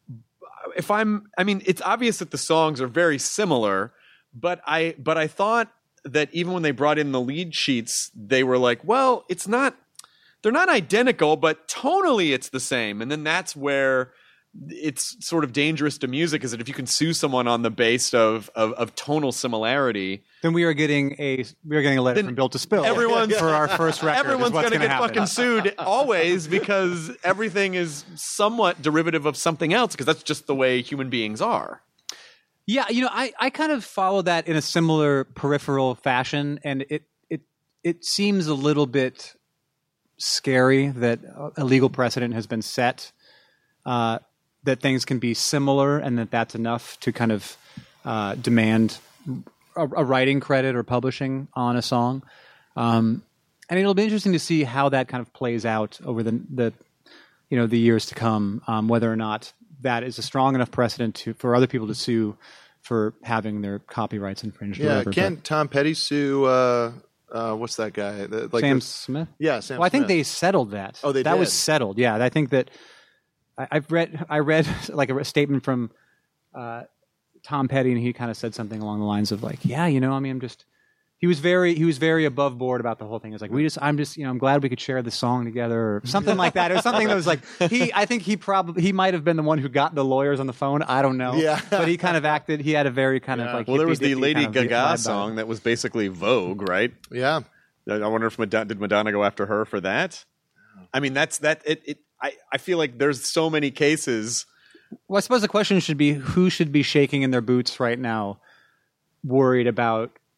it's obvious that the songs are very similar, but I thought that even when they brought in the lead sheets, they were like, well, they're not identical, but tonally it's the same. And then that's where it's sort of dangerous to music, is that if you can sue someone on the base of tonal similarity, then we are getting a letter from Built to Spill. For our first record. Everyone's going to get fucking sued always, because everything is somewhat derivative of something else, because that's just the way human beings are. Yeah, I kind of follow that in a similar peripheral fashion, and it seems a little bit scary that a legal precedent has been set. That things can be similar, and that's enough to kind of demand a writing credit or publishing on a song. And it'll be interesting to see how that kind of plays out over the years to come, whether or not that is a strong enough precedent for other people to sue for having their copyrights infringed. Yeah, can't Tom Petty sue? What's that guy? Sam Smith? Yeah, Sam Smith. Well, I think they settled that. Oh, they did? That was settled, yeah. I think that I read like a statement from Tom Petty, and he kind of said something along the lines of like, he was very above board about the whole thing. It's like, I'm glad we could share the song together, or something like that. It was something that was like, I think he might have been the one who got the lawyers on the phone. I don't know. Yeah. But he kind of acted, he had a very kind of like, well, there was the Lady Gaga song that was basically Vogue, right? Yeah. I wonder if did Madonna go after her for that? I mean, I feel like there's so many cases. Well, I suppose the question should be, who should be shaking in their boots right now, worried about,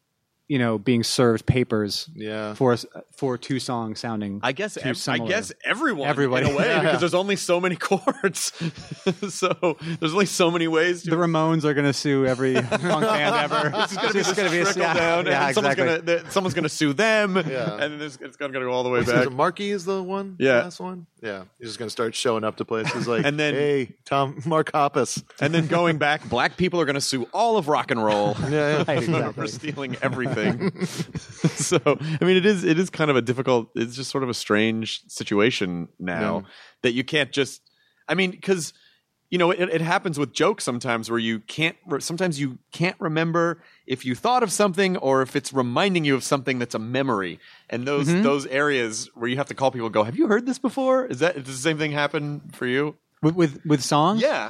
being served papers Yeah. for two songs sounding I guess too similar. everybody in a way because there's only so many chords, so there's only so many ways. The Ramones are going to sue every punk band ever. It's just going to be a trickle down, and someone's going to sue them, and it's going to go all the way back. Marky is the one, Yeah. the last one. Yeah, he's just going to start showing up to places like, And then- hey, Mark Hoppus. And then going back, black people are going to sue all of rock and roll Yeah, Exactly. for stealing everything. So, I mean, it is kind of a difficult. It's just sort of a strange situation now that you can't just. I mean, because it happens with jokes sometimes where sometimes you can't remember if you thought of something or if it's reminding you of something that's a memory. And those areas where you have to call people and go, have you heard this before? Does the same thing happen for you? With songs? Yeah.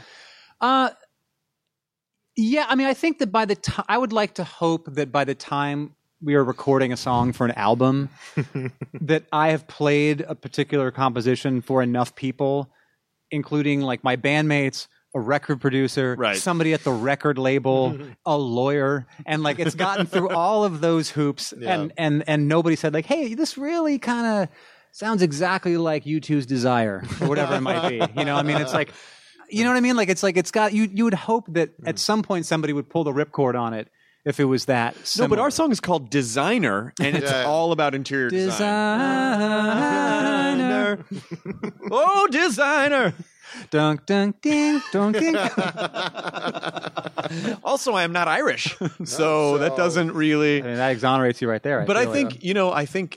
Yeah, I mean, I think that by the time I would like to hope that by the time we are recording a song for an album, that I have played a particular composition for enough people, including like my bandmates, a record producer, somebody at the record label, a lawyer, and like it's gotten through all of those hoops, and nobody said like, hey, this really kind of sounds exactly like U2's Desire or whatever it might be. I mean, it's like. You know what I mean? Like it's got you would hope that at some point somebody would pull the ripcord on it if it was that similar. No, but our song is called Designer, and it's all about interior design. Oh, designer. Dunk, dunk, ding, dunk, ding. Also, I am not Irish, so that doesn't really. I mean, that exonerates you right there. But I think I think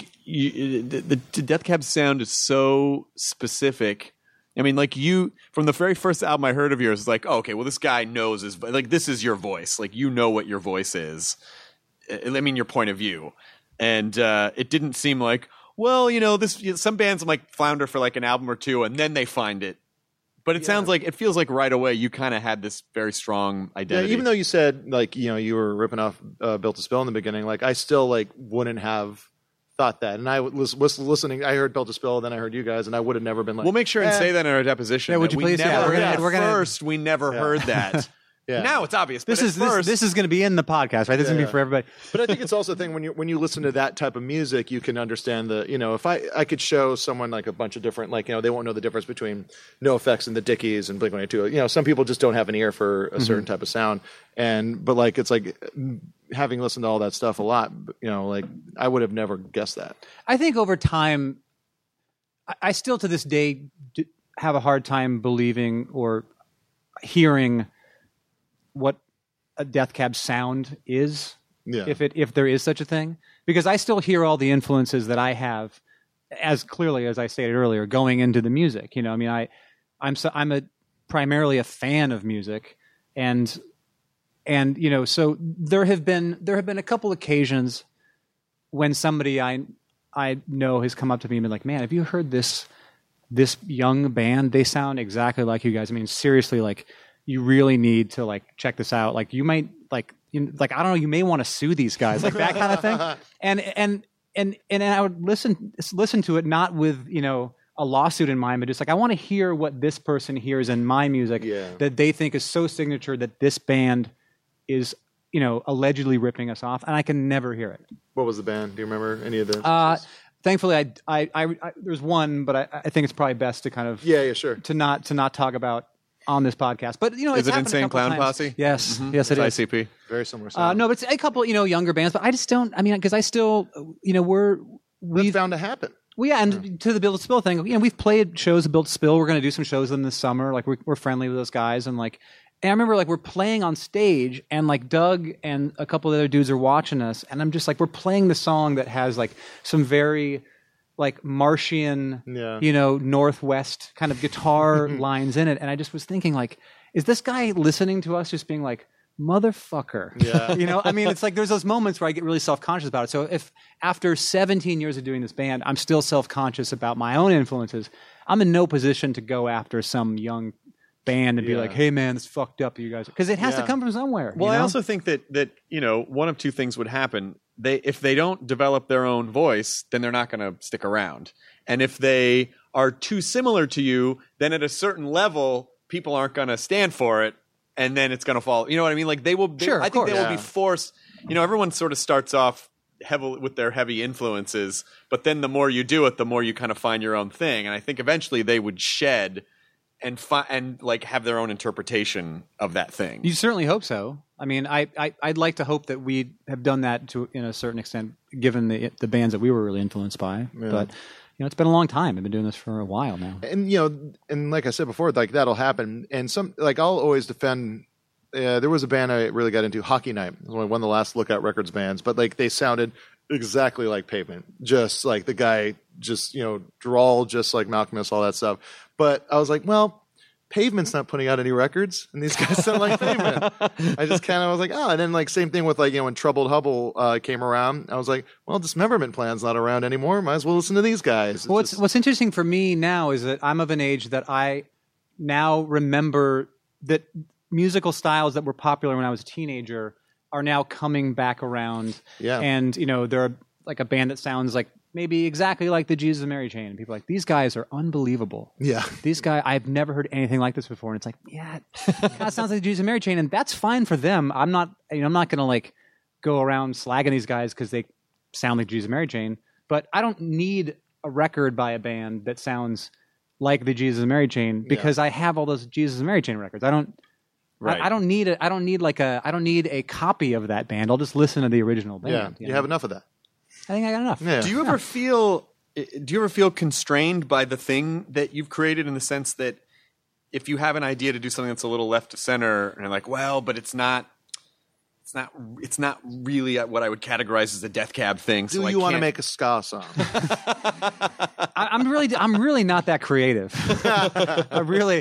the Death Cab sound is so specific. I mean, like from the very first album I heard of yours, it's like, oh, okay, well, this guy knows this is your voice. Like, what your voice is. I mean, your point of view. And it didn't seem like, well, some bands like flounder for like an album or two and then they find it. But it feels like right away you kind of had this very strong identity. Yeah, even though you said like, you were ripping off Built to Spill in the beginning, like I still like wouldn't have thought that, and I was listening. I heard Built to Spill, then I heard you guys, and I would have never been like. We'll make sure and say that in our deposition. Yeah, would you please? We never heard that. Yeah. Now it's obvious. This is going to be in the podcast, right? This is going to be for everybody. But I think it's also a thing when you listen to that type of music, you can understand if I could show someone like a bunch of different they won't know the difference between NoFX and the Dickies and Blink-182. Some people just don't have an ear for a certain type of sound, but like it's like having listened to all that stuff a lot, like I would have never guessed that. I think over time, I still to this day have a hard time believing or hearing what a Death Cab sound is, if there is such a thing, because I still hear all the influences that I have, as clearly as I stated earlier, going into the music. I mean, I'm primarily a fan of music, and so there have been a couple occasions when somebody I know has come up to me and been like, man, have you heard this young band? They sound exactly like you guys. I mean, seriously, like. You really need to like check this out. Like you might I don't know. You may want to sue these guys, like that kind of thing. And I would listen to it not with a lawsuit in mind, but just like I want to hear what this person hears in my music that they think is so signature that this band is allegedly ripping us off, and I can never hear it. What was the band? Do you remember any of the? Thankfully, I there's one, but I think it's probably best to kind of sure to not talk about. On this podcast, but is it Insane Clown Posse? Yes, yes, it is. ICP, very similar sound. No, but it's a couple, younger bands. But I just don't. I mean, because I still, we've bound to happen. Well, yeah, and to the Built to Spill thing, we've played shows of Built to Spill. We're going to do some shows with them this summer. Like we're friendly with those guys, and I remember like we're playing on stage, and like Doug and a couple of other dudes are watching us, and I'm just like we're playing the song that has like some very like Martian, Northwest kind of guitar lines in it. And I just was thinking like, is this guy listening to us just being like, motherfucker? Yeah. I mean, it's like there's those moments where I get really self-conscious about it. So if after 17 years of doing this band, I'm still self-conscious about my own influences, I'm in no position to go after some young band and be like, hey man, it's fucked up, you guys. Because it has to come from somewhere. Well, I also think that one of two things would happen. If they don't develop their own voice, then they're not going to stick around. And if they are too similar to you, then at a certain level, people aren't going to stand for it, and then it's going to fall. You know what I mean? Like they will. I think they will be forced. everyone sort of starts off heavily with their heavy influences, but then the more you do it, the more you kind of find your own thing. And I think eventually they would shed and like have their own interpretation of that thing. You certainly hope so. I mean, I'd like to hope that we have done that to in a certain extent, given the bands that we were really influenced by. Yeah. But it's been a long time. I've been doing this for a while now. And and like I said before, like that'll happen. And I'll always defend. There was a band I really got into, Hockey Night. It was one of the last Lookout Records bands, but like they sounded exactly like Pavement. Just like the guy, just drawled just like Malcolm X, all that stuff. But I was like, well, Pavement's not putting out any records, and these guys sound like Pavement. I just kind of was like, oh, and then like same thing with like when Troubled Hubble came around, I was like, well, Dismemberment Plan's not around anymore. Might as well listen to these guys. What's interesting for me now is that I'm of an age that I now remember that musical styles that were popular when I was a teenager are now coming back around. Yeah. And they're like a band that sounds like maybe exactly like the Jesus and Mary Chain. And people are like, these guys are unbelievable. Yeah. These guys, I've never heard anything like this before. And it's like, yeah, it kind of sounds like the Jesus and Mary Chain. And that's fine for them. I'm not going to like go around slagging these guys because they sound like Jesus and Mary Chain. But I don't need a record by a band that sounds like the Jesus and Mary Chain because I have all those Jesus and Mary Chain records. I don't need a copy of that band. I'll just listen to the original band. Yeah. You have enough of that. I think I got enough. Yeah. Do you ever feel constrained by the thing that you've created, in the sense that if you have an idea to do something that's a little left to center, and you're like, well, but it's not really what I would categorize as a Death Cab thing. Do you want to make a ska song? I'm really not that creative. I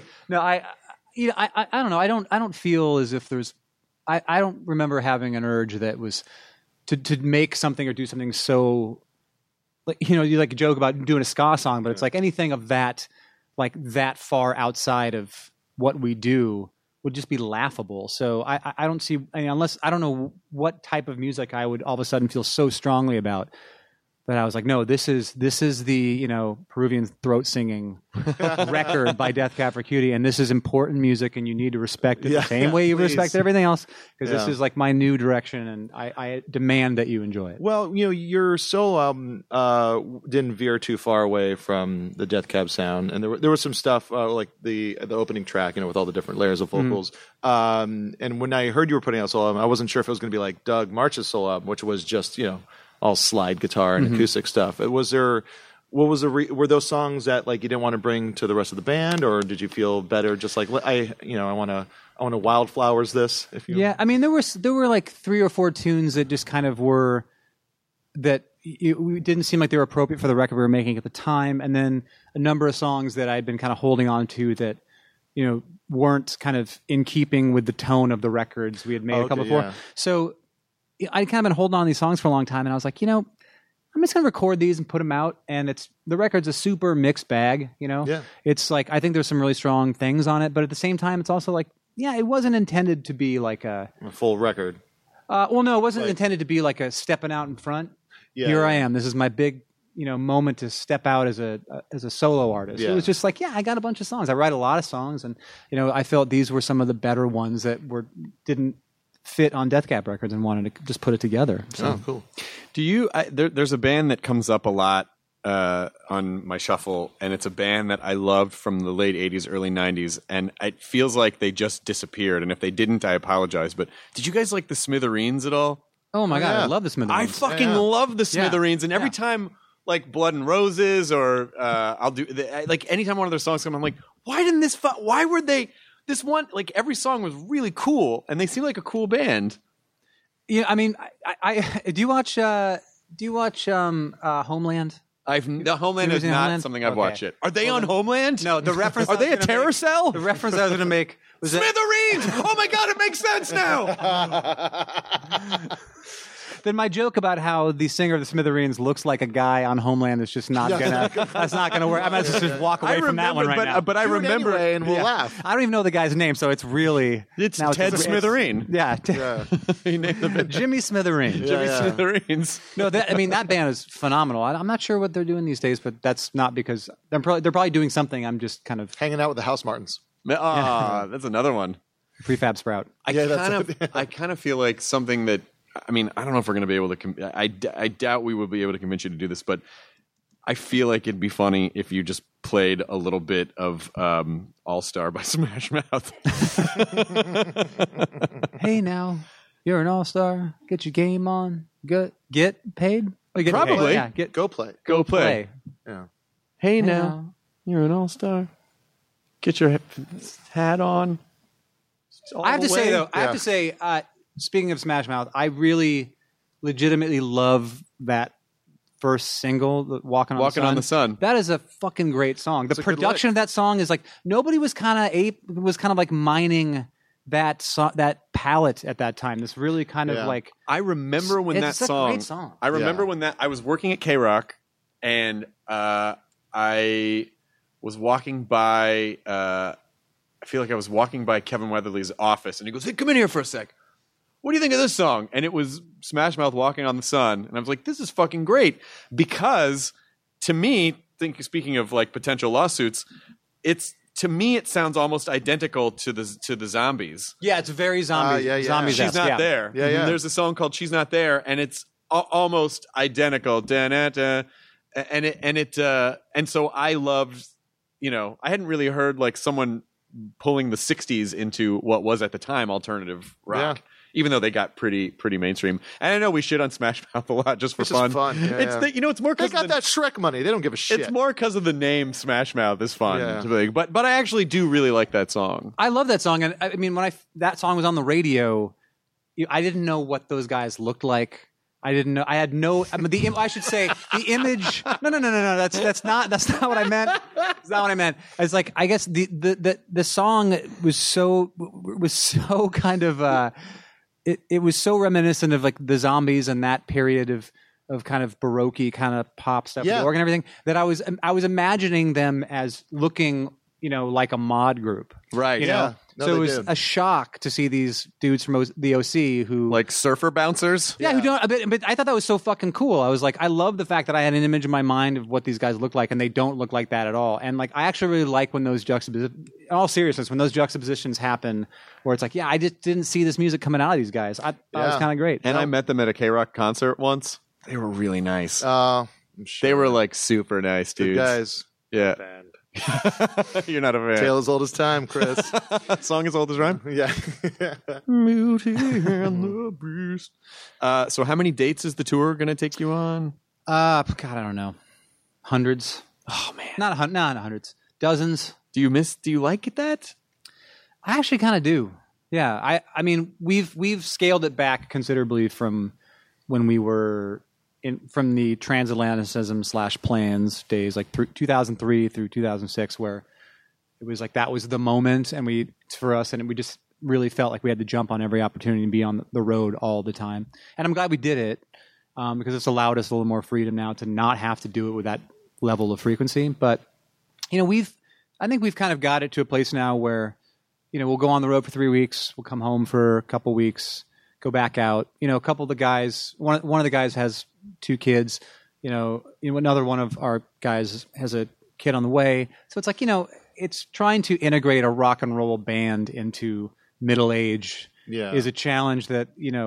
don't know. I don't feel as if there's. I don't remember having an urge that was to make something or do something so. Like you like joke about doing a ska song, but it's like anything of that, like that far outside of what we do would just be laughable. So I don't see. Unless I don't know what type of music I would all of a sudden feel so strongly about. But I was like, no, this is the Peruvian throat singing record by Death Cab for Cutie, and this is important music, and you need to respect it the same way you respect everything else, because this is like my new direction, and I demand that you enjoy it. Well, your solo album didn't veer too far away from the Death Cab sound, and there was some stuff like the opening track, with all the different layers of vocals. And when I heard you were putting out a solo album, I wasn't sure if it was going to be like Doug March's solo album, which was just all slide guitar and acoustic stuff. Were those songs that like you didn't want to bring to the rest of the band, or did you feel better just like I want to Wildflowers this? I mean there were like 3 or 4 tunes that just kind of were that it didn't seem like they were appropriate for the record we were making at the time, and then a number of songs that I'd been kind of holding on to that weren't kind of in keeping with the tone of the records we had made a couple before. Yeah. So I'd kind of been holding on to these songs for a long time, and I was like, I'm just going to record these and put them out, and the record's a super mixed bag, Yeah. It's like, I think there's some really strong things on it, but at the same time, it's also like, it wasn't intended to be like a full record. Well, no, it wasn't intended to be like a stepping out in front. Yeah, Here I am. This is my big, moment to step out as a solo artist. Yeah. It was just like, I got a bunch of songs. I write a lot of songs, and, I felt these were some of the better ones that didn't fit on Death Cab Records, and wanted to just put it together. So. Oh, cool. Do you? There's a band that comes up a lot on my shuffle, and it's a band that I loved from the late '80s, early '90s, and it feels like they just disappeared. And if they didn't, I apologize. But did you guys like the Smithereens at all? Oh my God, I love the Smithereens. I fucking love the Smithereens, and every time like Blood and Roses, or I'll do like anytime one of their songs comes, I'm like, why didn't this? Why were they? This one, like every song was really cool, and they seem like a cool band. I mean, I do you watch Homeland? The Homeland is not something I've watched yet. Are they on Homeland? No, the reference. Are they a terror cell? The reference I was going to make was Smithereens. Oh my God, it makes sense now. Then my joke about how the singer of the Smithereens looks like a guy on Homeland is just not gonna. That's not gonna work. I might just walk away from that one now. But I remember, anyway, and we'll laugh. I don't even know the guy's name, so it's really Ted Smithereen. He named the Jimmy Smithereen. Jimmy Smithereens. No, that band is phenomenal. I'm not sure what they're doing these days, but that's not because they're probably doing something. I'm just kind of hanging out with the House Martins. That's another one. Prefab Sprout. I kind of feel like something that I mean, I don't know if we're going to be able to. I doubt we will be able to convince you to do this, but I feel like it'd be funny if you just played a little bit of All Star by Smash Mouth. Hey, now you're an all star. Get your game on. Get paid. Probably. Yeah. Go play. Go play. Yeah. Hey, now you're an all star. Get your hat on. I have to say though. I have to say. Speaking of Smash Mouth, I really, legitimately love that first single, "Walking on the Sun." That is a fucking great song. The production of that song is like nobody was kind of like mining that palette at that time. This really kind of like I remember when it's that a great song. I remember when I was working at K-Rock and I was walking by. I feel like I was walking by Kevin Weatherly's office, and he goes, "Hey, come in here for a sec. What do you think of this song?" And it was Smash Mouth, "Walking on the Sun." And I was like, this is fucking great. Because to me, speaking of like potential lawsuits, to me it sounds almost identical to the Zombies. Yeah, it's very Zombies. Zombies. She's Not There. Yeah. There's a song called "She's Not There," and it's almost identical. And so I loved, I hadn't really heard like someone pulling the 60s into what was at the time alternative rock. Yeah. Even though they got pretty mainstream. And I know we shit on Smash Mouth a lot just for fun. Yeah, it's more because they got that Shrek money. They don't give a shit. It's more because of the name Smash Mouth is fun. Yeah. But I actually do really like that song. I love that song. And I mean, when that song was on the radio, I didn't know what those guys looked like. I didn't know. I had no. I should say the image. No. That's not what I meant. That's not what I meant. It's like I guess the song was so kind of. It was so reminiscent of like the Zombies and that period of kind of Baroque kind of pop stuff with the organ and everything that I was imagining them as looking, like a mod group. Right. No, so it was a shock to see these dudes from the OC who like surfer bouncers. Yeah. Who don't. But I thought that was so fucking cool. I was like, I love the fact that I had an image in my mind of what these guys look like, and they don't look like that at all. And like, I actually really like when those in all seriousness, when those juxtapositions happen, where it's like, I just didn't see this music coming out of these guys. I thought it was kind of great. And I met them at a K-Rock concert once. They were really nice. I'm sure. They were like super nice dudes. Good guys. Yeah. You're not a fan. Tale as old as time, Chris. Song as old as rhyme? Yeah. Beauty and the Beast. So how many dates is the tour going to take you on? God, I don't know. Hundreds. Oh, man. Not hundreds. Dozens. Do you like that? I actually kind of do. Yeah. I mean, we've scaled it back considerably from when we were from the transatlanticism / plans days, like 2003 through 2006, where it was like that was the moment, and we just really felt like we had to jump on every opportunity and be on the road all the time. And I'm glad we did it because it's allowed us a little more freedom now to not have to do it with that level of frequency. But I think we've kind of got it to a place now where we'll go on the road for 3 weeks, we'll come home for a couple weeks, go back out. A couple of the guys, one of the guys has 2 kids. Another one of our guys has a kid on the way. So it's like, it's trying to integrate a rock and roll band into middle age is a challenge that,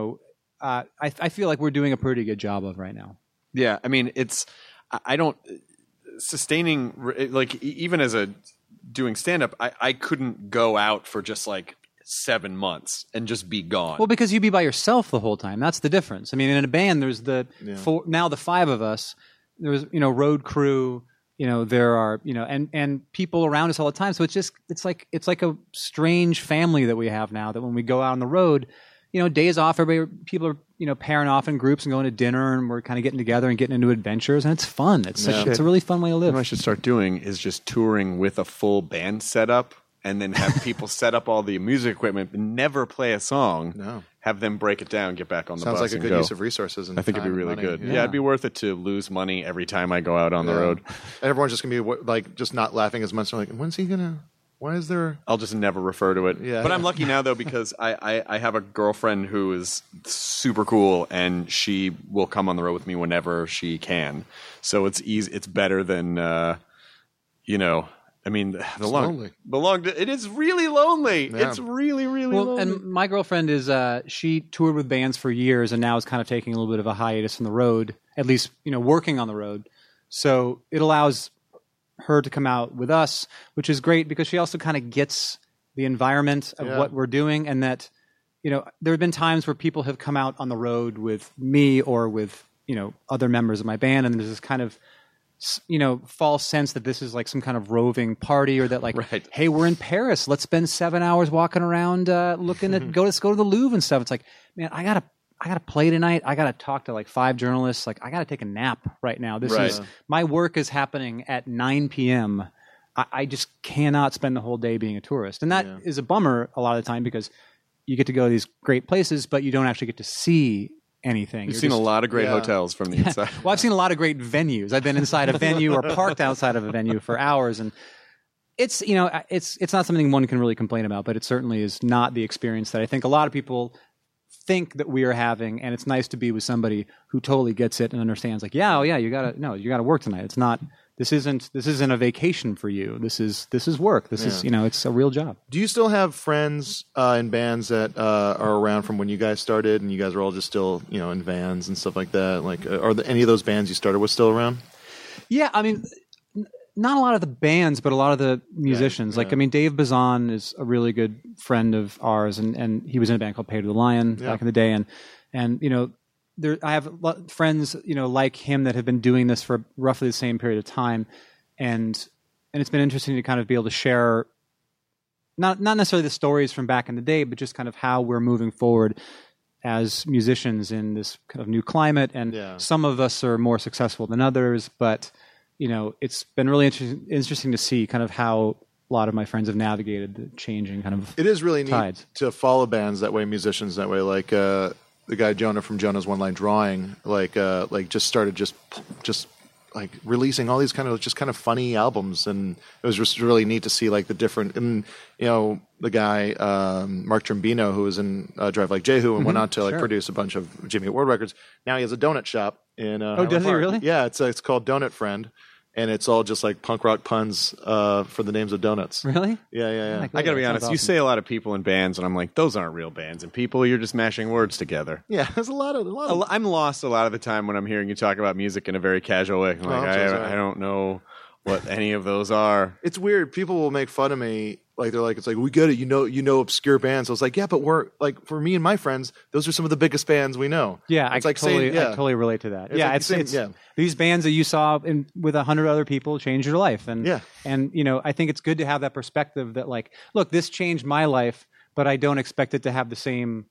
I feel like we're doing a pretty good job of right now. Yeah. I mean, I don't sustaining, like even as doing stand-up, I couldn't go out for just like 7 months and just be gone. Well, because you'd be by yourself the whole time. That's the difference. I mean, in a band, there's the the 5 of us. There's road crew. There are and people around us all the time. So it's like a strange family that we have now. That when we go out on the road, days off, people are pairing off in groups and going to dinner, and we're kind of getting together and getting into adventures, and it's fun. It's a really fun way to live. What I should start doing is just touring with a full band setup. And then have people set up all the music equipment, but never play a song. No. Have them break it down, get back on the bus. bus. Sounds like a good use of resources. And I think it'd be really good. Yeah, it'd be worth it to lose money every time I go out on the road. Everyone's just gonna be like, just not laughing as much. They're like, when's he gonna? Why is there? I'll just never refer to it. Yeah. But I'm lucky now though because I have a girlfriend who is super cool, and she will come on the road with me whenever she can. So it's easy. It's better than I mean, it is really lonely. Yeah. It's really, really lonely. And my girlfriend is, she toured with bands for years and now is kind of taking a little bit of a hiatus from the road, at least, working on the road. So it allows her to come out with us, which is great because she also kind of gets the environment of what we're doing. And that, there have been times where people have come out on the road with me or with, other members of my band. And there's this kind of, false sense that this is like some kind of roving party or that like, hey, we're in Paris. Let's spend 7 hours walking around looking at, let's go to the Louvre and stuff. It's like, man, I gotta play tonight. I gotta talk to like 5 journalists. Like I gotta take a nap right now. My work is happening at 9 p.m. I just cannot spend the whole day being a tourist. And that is a bummer a lot of the time because you get to go to these great places, but you don't actually get to see anything. You've seen a lot of great hotels from the inside. Well, I've seen a lot of great venues. I've been inside a venue or parked outside of a venue for hours, and it's it's not something one can really complain about, but it certainly is not the experience that I think a lot of people think that we are having. And it's nice to be with somebody who totally gets it and understands. Like, you gotta work tonight. It's not. This isn't a vacation for you. This is work. This is it's a real job. Do you still have friends in bands that are around from when you guys started, and you guys are all just still in vans and stuff like that? Like, are any of those bands you started with still around? Yeah, I mean, not a lot of the bands, but a lot of the musicians. Like, I mean, Dave Bazan is a really good friend of ours, and he was in a band called Pay to the Lion back in the day, and I have friends, like him that have been doing this for roughly the same period of time, and it's been interesting to kind of be able to share, not necessarily the stories from back in the day, but just kind of how we're moving forward as musicians in this kind of new climate. And some of us are more successful than others, but it's been really interesting to see kind of how a lot of my friends have navigated the changing kind of. It is really tides. Neat to follow bands that way, musicians that way, like. The guy Jonah from Jonah's One Line Drawing, just started just like releasing all these kind of funny albums, and it was just really neat to see like the different, and the guy Mark Trombino, who was in Drive Like Jehu and went on to produce a bunch of Jimmy Ward records. Now he has a donut shop in. Does he really? Yeah, it's called Donut Friend. And it's all just like punk rock puns for the names of donuts. Really? Yeah. I gotta be honest. Awesome. You say a lot of people in bands, and I'm like, those aren't real bands and people. You're just mashing words together. Yeah, there's a lot of. I'm lost a lot of the time when I'm hearing you talk about music in a very casual way. I'm like, I don't know what any of those are. It's weird. People will make fun of me. Like they're like, it's like, we get it. You know obscure bands. I was like, yeah, but we're like, for me and my friends, those are some of the biggest bands we know. Yeah, I totally relate to that. It's these bands that you saw with 100 other people changed your life, and I think it's good to have that perspective that like, look, this changed my life, but I don't expect it to have the same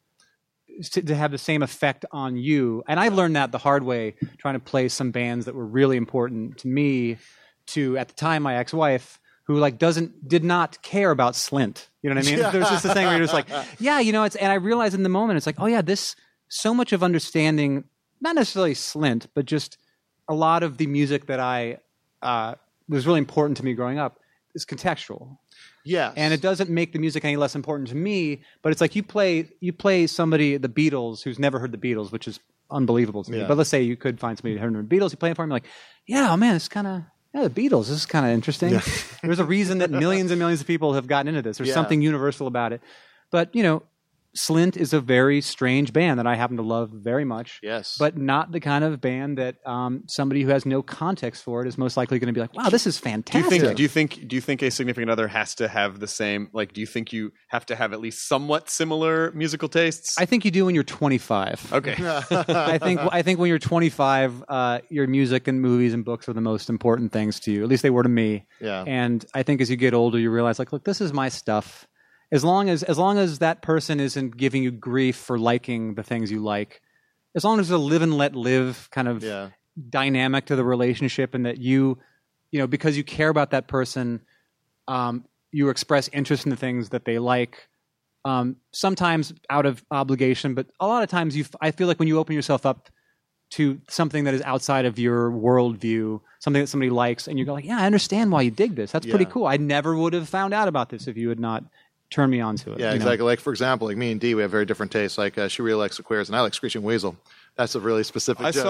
effect on you. And I learned that the hard way, trying to play some bands that were really important to me, to at the time my ex-wife, who like did not care about Slint. You know what I mean? There's just this thing where you're just like, and I realized in the moment, it's like, oh yeah, this so much of understanding, not necessarily Slint, but just a lot of the music that I was really important to me growing up is contextual. Yeah. And it doesn't make the music any less important to me, but it's like you play somebody, the Beatles, who's never heard the Beatles, which is unbelievable to me. But let's say you could find somebody who hadn't heard the Beatles, you play it for them, like, oh man, it's kind of. Yeah, the Beatles. This is kind of interesting. Yeah. There's a reason that millions and millions of people have gotten into this. There's something universal about it. But, Slint is a very strange band that I happen to love very much. Yes. But not the kind of band that somebody who has no context for it is most likely going to be like, wow, this is fantastic. Do you think a significant other has to have the same, like, do you think you have to have at least somewhat similar musical tastes? I think you do when you're 25. Okay. I think when you're 25, your music and movies and books are the most important things to you. At least they were to me. Yeah. And I think as you get older, you realize, like, look, this is my stuff. As long as that person isn't giving you grief for liking the things you like, as long as there's a live and let live kind of dynamic to the relationship, and that you because you care about that person, you express interest in the things that they like, sometimes out of obligation, but a lot of times I feel like when you open yourself up to something that is outside of your worldview, something that somebody likes, and you go like, yeah, I understand why you dig this. That's pretty cool. I never would have found out about this if you had not turn me on to it. Yeah, exactly. Like, for example, like me and Dee, we have very different tastes. Like, she really likes the Queers, and I like Screeching Weasel. That's a really specific joke.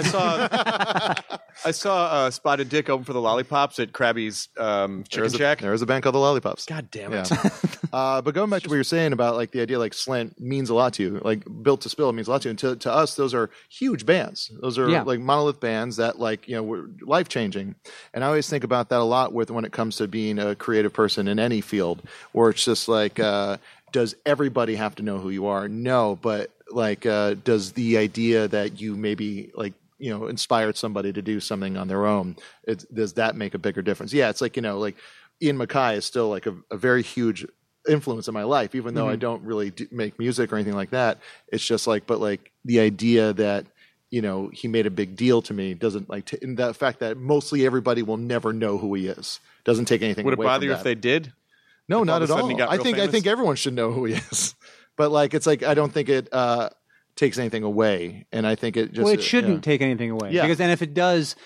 I saw Spotted Dick open for the Lollipops at Krabby's Chicken Shack. There was a band called the Lollipops. God damn it. Yeah. But going back to what you're saying about like the idea like Slint means a lot to you, like Built to Spill means a lot to you. And to us, those are huge bands. Those are like monolith bands that like, were life changing. And I always think about that a lot when it comes to being a creative person in any field, where it's just like, does everybody have to know who you are? No, but like, does the idea that you maybe like, inspired somebody to do something on their own, does that make a bigger difference? Yeah, it's like, like Ian MacKaye is still like a very huge influence in my life, even though I don't really make music or anything like that. It's just like, but like the idea that, he made a big deal to me doesn't like, in the fact that mostly everybody will never know who he is, doesn't take anything away from that. Would it bother you if they did? No, not at all. I think everyone should know who he is, but like, it's like, I don't think it, takes anything away, and I think it just it shouldn't take anything away because then if it does,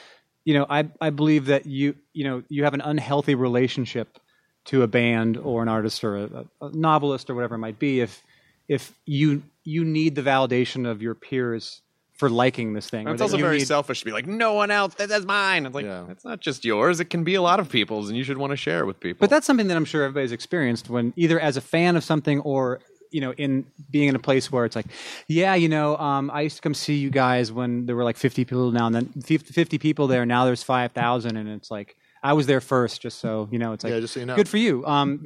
I believe that you have an unhealthy relationship to a band or an artist or a novelist or whatever it might be if you need the validation of your peers for liking this thing. It's also very selfish to be like, no one else, that's mine. It's like, it's not just yours. It can be a lot of people's, and you should want to share it with people. But that's something that I'm sure everybody's experienced when either as a fan of something or in being in a place where it's like, I used to come see you guys when there were like 50 people now, and then 50 people there. Now there's 5,000, and it's like I was there first, just so it's like, just so you know. Good for you.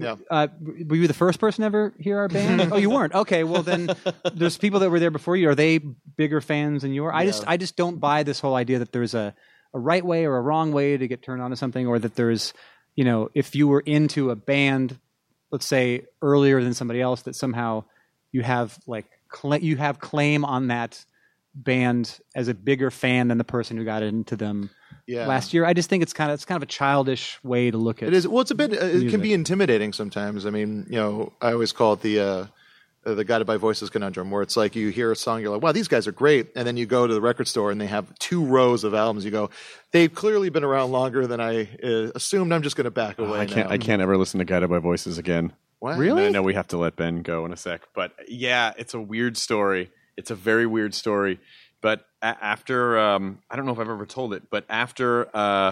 Were you the first person to ever hear our band? Oh, you weren't. Okay, well then there's people that were there before you. Are they bigger fans than you are? I just don't buy this whole idea that there's a right way or a wrong way to get turned on to something, or that there's if you were into a band, let's say earlier than somebody else, that somehow you have like you have claim on that band as a bigger fan than the person who got into them last year. I just think it's kind of a childish way to look at it. It is. Well, it's a bit. It can be intimidating sometimes. I mean, I always call it the Guided by Voices conundrum, where it's like you hear a song, you're like, wow, these guys are great, and then you go to the record store and they have 2 rows of albums. You go, they've clearly been around longer than I assumed. I'm just going to back away. I can't ever listen to Guided by Voices again. What? Really? I know we have to let Ben go in a sec, but it's a weird story. It's a very weird story. But after, I don't know if I've ever told it, but after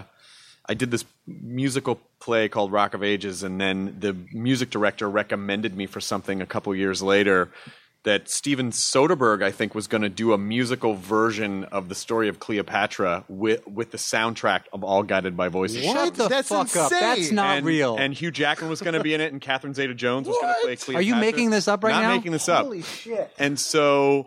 I did this musical play called Rock of Ages, and then the music director recommended me for something a couple years later that Steven Soderbergh, I think, was going to do a musical version of the story of Cleopatra with the soundtrack of All Guided by Voices. Shut the fuck insane. up. That's not real. And Hugh Jackman was going to be in it, and Catherine Zeta-Jones was going to play Cleopatra. Are you making this up right now? Not making this up. Holy shit. And so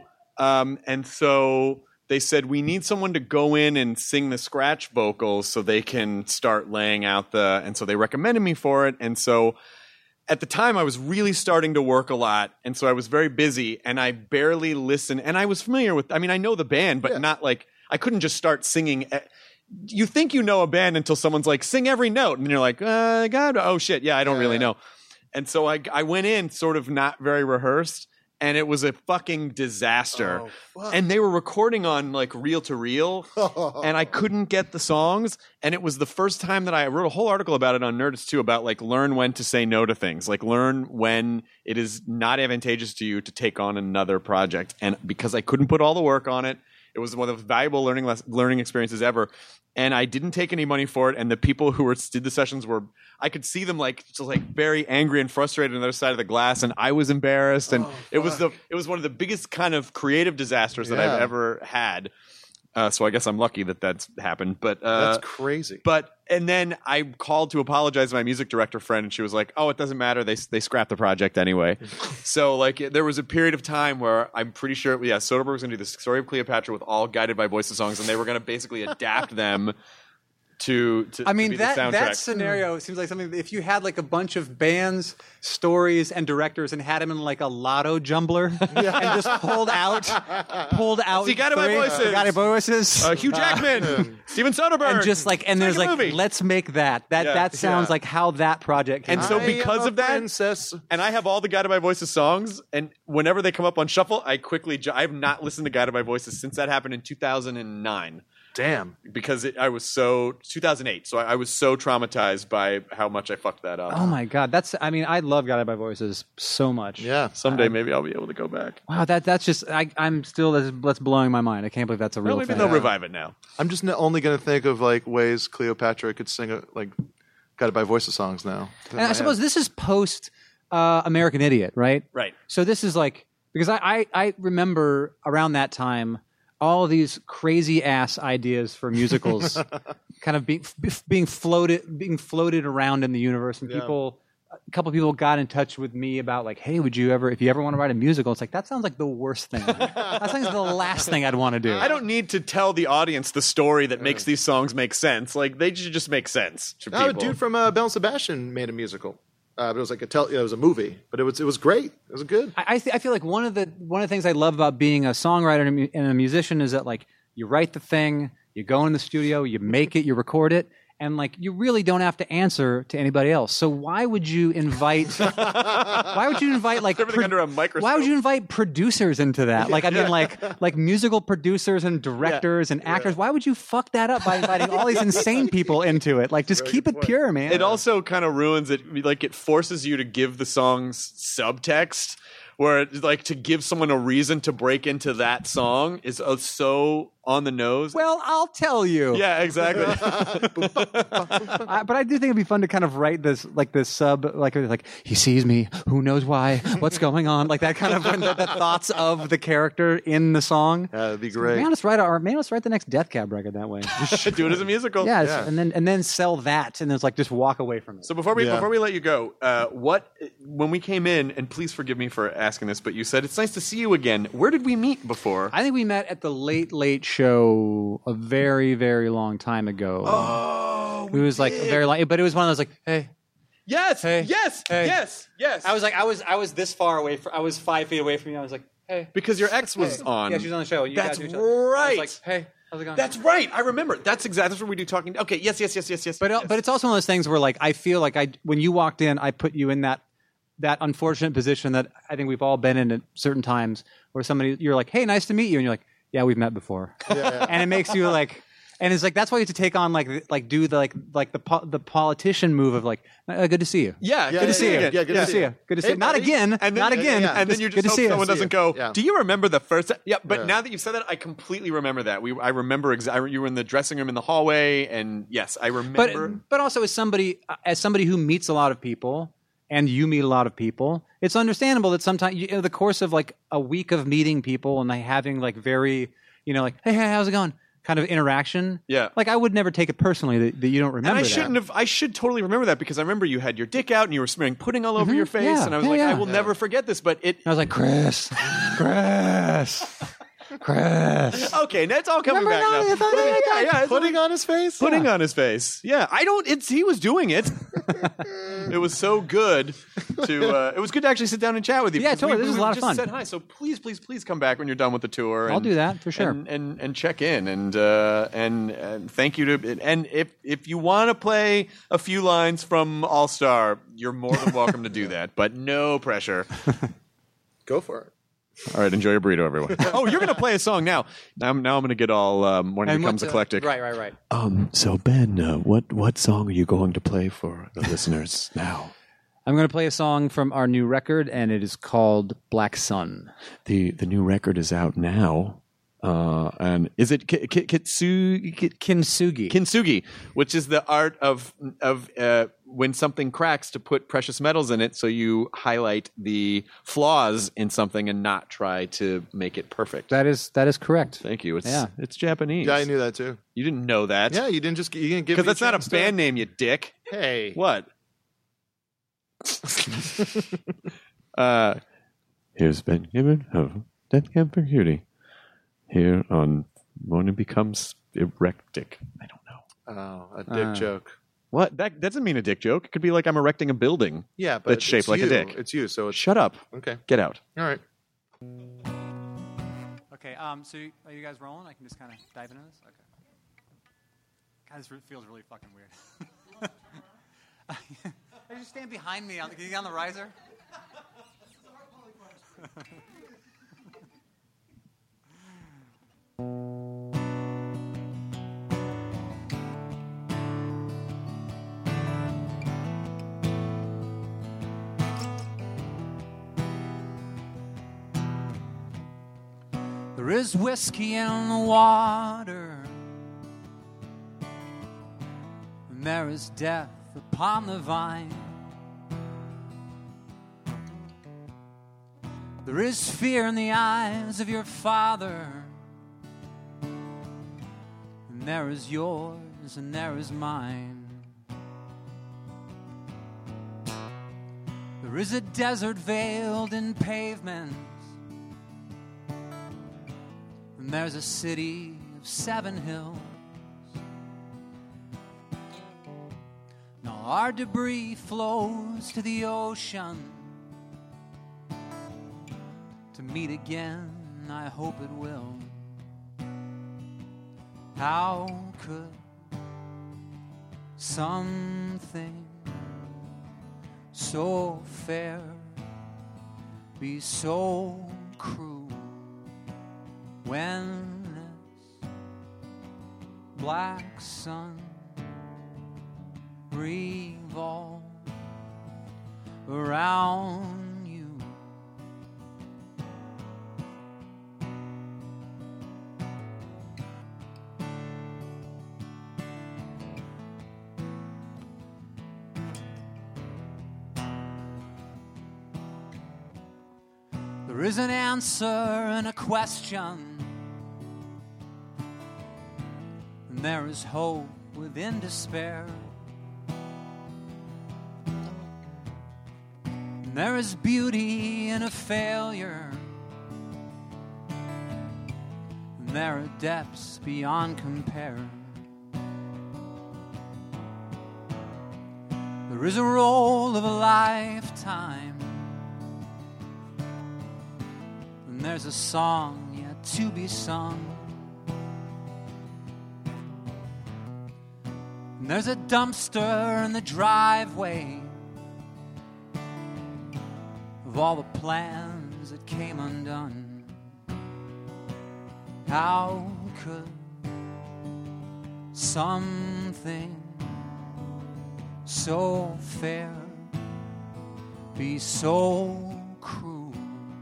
they said, we need someone to go in and sing the scratch vocals so they can start laying out and so they recommended me for it. And so at the time I was really starting to work a lot. And so I was very busy and I barely listened. And I was familiar with, I know the band, but not like, I couldn't just start singing. You think you know a band until someone's like, sing every note. And you're like, God, oh shit. Yeah, I don't really know. And so I went in sort of not very rehearsed. And it was a fucking disaster. And they were recording on like reel to reel, and I couldn't get the songs. And it was the first time that I wrote a whole article about it on Nerdist too, about like learn when to say no to things, like learn when it is not advantageous to you to take on another project. And because I couldn't put all the work on it, it was one of the most valuable learning experiences ever. And I didn't take any money for it. And the people who did the sessions I could see them like just like very angry and frustrated on the other side of the glass. And I was embarrassed. And it was one of the biggest kind of creative disasters that I've ever had. So I guess I'm lucky that that's happened. But that's crazy. And then I called to apologize to my music director friend, and she was like, "Oh, it doesn't matter. They scrapped the project anyway." So like there was a period of time where I'm pretty sure, Soderbergh was going to do the story of Cleopatra with all Guided by Voices songs, and they were going to basically adapt them to be the soundtrack. That scenario seems like something. If you had like a bunch of bands, stories, and directors, and had them in like a lotto jumbler, and just pulled out. See, Guided by Voices. Guided by Voices. Hugh Jackman, Steven Soderbergh, and just like, and there's like, let's make that. That sounds like how that project came out. So because of that, princess. And I have all the Guided by Voices songs, and whenever they come up on shuffle, I have not listened to Guided by Voices since that happened in 2009. Damn. Because I was 2008, so I was so traumatized by how much I fucked that up. Oh my God. I love Guided by Voices so much. Yeah. Someday maybe I'll be able to go back. Wow, that's just, I'm still, that's blowing my mind. I can't believe that's a real maybe thing. they'll revive it now. I'm just only going to think of like ways Cleopatra could sing Guided by Voices songs now. And I suppose this is post American Idiot, right? Right. So this is like, because I remember around that time, all these crazy ass ideas for musicals kind of being floated around in the universe, and a couple of people got in touch with me about like, hey, if you ever want to write a musical, it's like, that sounds like the worst thing. That sounds like the last thing I'd want to do. I don't need to tell the audience the story that makes these songs make sense. Like, they should just make sense to people. A dude from Belle and Sebastian made a musical. But it was like it was a movie, but it was great. It was good. I feel like one of the things I love about being a songwriter and a musician is that like you write the thing, you go in the studio, you make it, you record it, and like you really don't have to answer to anybody else. So why would you invite? Like everything under a microscope? Why would you invite producers into that? Like I mean, like musical producers and directors and actors. Why would you fuck that up by inviting all these insane people into it? Like just keep it pure, man. It also kind of ruins it. Like it forces you to give the songs subtext. Where like to give someone a reason to break into that song is so on the nose. Well, I'll tell you. Yeah, exactly. But I do think it'd be fun to kind of write this sub, like he sees me, who knows why, what's going on, like that kind of the thoughts of the character in the song. Yeah, that'd be great. Man, let's write the next Death Cab record that way. Do it as a musical. Yeah. And then sell that, and then it's like just walk away from it. So before we let you go, when we came in, and please forgive me for asking this, but you said it's nice to see you again. Where did we meet before? I think we met at the Late Show a very, very long time ago. Oh, it was like very long, but it was one of those like, hey. Yes, hey, yes, hey. yes. I was this far away. I was 5 feet away from you. I was like, hey, because your ex was on. Yeah, she was on the show. That's right. I was like, hey, how's it going? That's right. I remember. That's what we do talking. Okay, yes. But it's also one of those things where like I feel like when you walked in, I put you in that unfortunate position that I think we've all been in at certain times, where you're like, hey, nice to meet you, and you're like, yeah, we've met before, and it makes you like, and it's like that's why you have to take on do the politician move of like, good to see you, good to see you, good to see you, good to see you, not again, and then you just hope someone doesn't go. Do you remember the first? Yeah, but now that you've said that, I completely remember that. I remember you were in the dressing room in the hallway, and yes, I remember. But also as somebody who meets a lot of people. And you meet a lot of people, it's understandable that sometimes the course of like a week of meeting people and having like very, like, hey, how's it going? Kind of interaction. Yeah. Like I would never take it personally that you don't remember and I should totally remember that because I remember you had your dick out and you were smearing pudding all over your face. And I was I will never forget this, but I was like, Chris. Okay, that's all coming back now. Putting on his face? Putting on his face. Yeah. He was doing it. It was so good it was good to actually sit down and chat with you. Yeah, totally. This is a lot of fun. Said hi. So please come back when you're done with the tour. I'll do that for sure. And check in and thank you and if you want to play a few lines from All Star, you're more than welcome to do that, but no pressure. Go for it. All right, enjoy your burrito, everyone. Oh, you're going to play a song now. Now I'm going to get all when it becomes eclectic. Right. So Ben, what song are you going to play for the listeners now? I'm going to play a song from our new record, and it is called Black Sun. The new record is out now. And is it Kintsugi? Kintsugi, which is the art of when something cracks to put precious metals in it, so you highlight the flaws in something and not try to make it perfect. That is correct. Thank you. It's Japanese. Yeah, I knew that too. You didn't know that? Yeah, you didn't give because that's not a band name, you dick. Hey, what? Here's Ben Gibbon of Death Cab for Cutie. Here on Morning Becomes Erectic. I don't know. Oh, a dick joke. What? That doesn't mean a dick joke. It could be like I'm erecting a building. Yeah, but that's shaped like a dick. It's you, so shut up. Okay. Get out. All right. Okay, so are you guys rolling? I can just kind of dive into this? Okay. God, this feels really fucking weird. I just stand behind me. Can you get on the riser? There is whiskey in the water, and there is death upon the vine. There is fear in the eyes of your father, and there is yours and there is mine. There is a desert veiled in pavements, and there's a city of 7 hills. Now our debris flows to the ocean, to meet again, I hope it will. How could something so fair be so cruel when this black sun revolves around you? There is an answer and a question, and there is hope within despair. And there is beauty in a failure, and there are depths beyond compare. There is a role of a lifetime, and there's a song yet to be sung. And there's a dumpster in the driveway of all the plans that came undone. How could something so fair be so cruel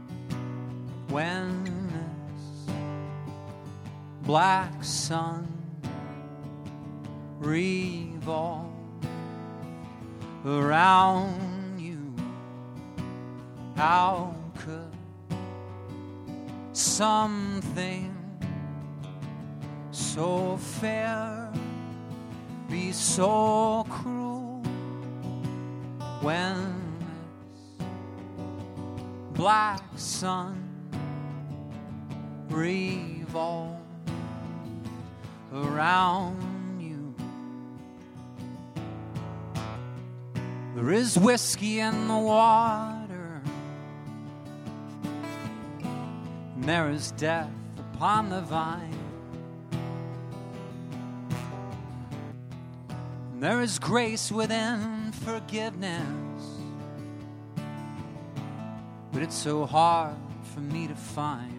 when this black sun revolves around you? How could something so fair be so cruel when this black sun revolves around you? There is whiskey in the water, and there is death upon the vine. And there is grace within forgiveness, but it's so hard for me to find.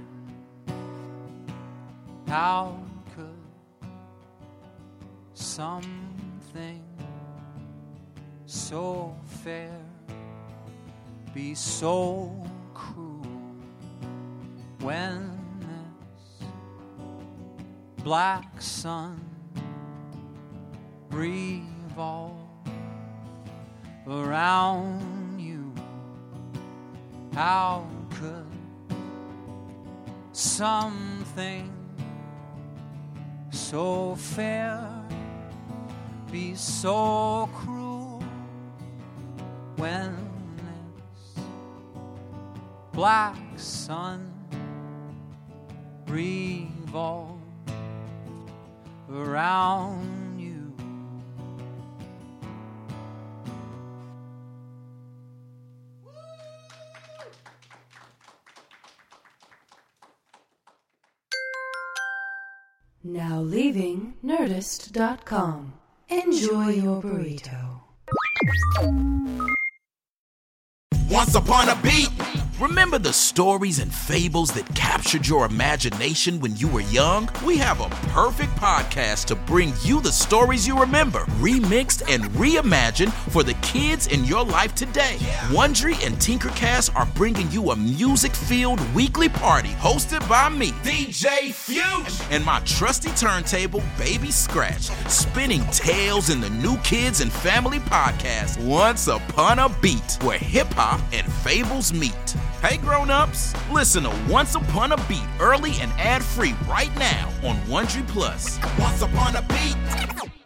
How could something so fair be so cruel when this black sun revolves around you? How could something so fair be so cruel when this black sun revolves around you? Now leaving Nerdist.com. Enjoy your burrito. Once upon a beat, Remember the stories and fables that captured your imagination when you were young? We have a perfect podcast to bring you the stories you remember, remixed and reimagined for the kids in your life today. Wondery and Tinkercast are bringing you a music-filled weekly party hosted by me, DJ Fusion, and my trusty turntable, Baby Scratch, spinning tales in the New Kids and Family podcast, Once Upon a Beat, where hip-hop and fables meet. Hey grown-ups, listen to Once Upon a Beat early and ad-free right now on Wondery Plus. Once Upon a Beat.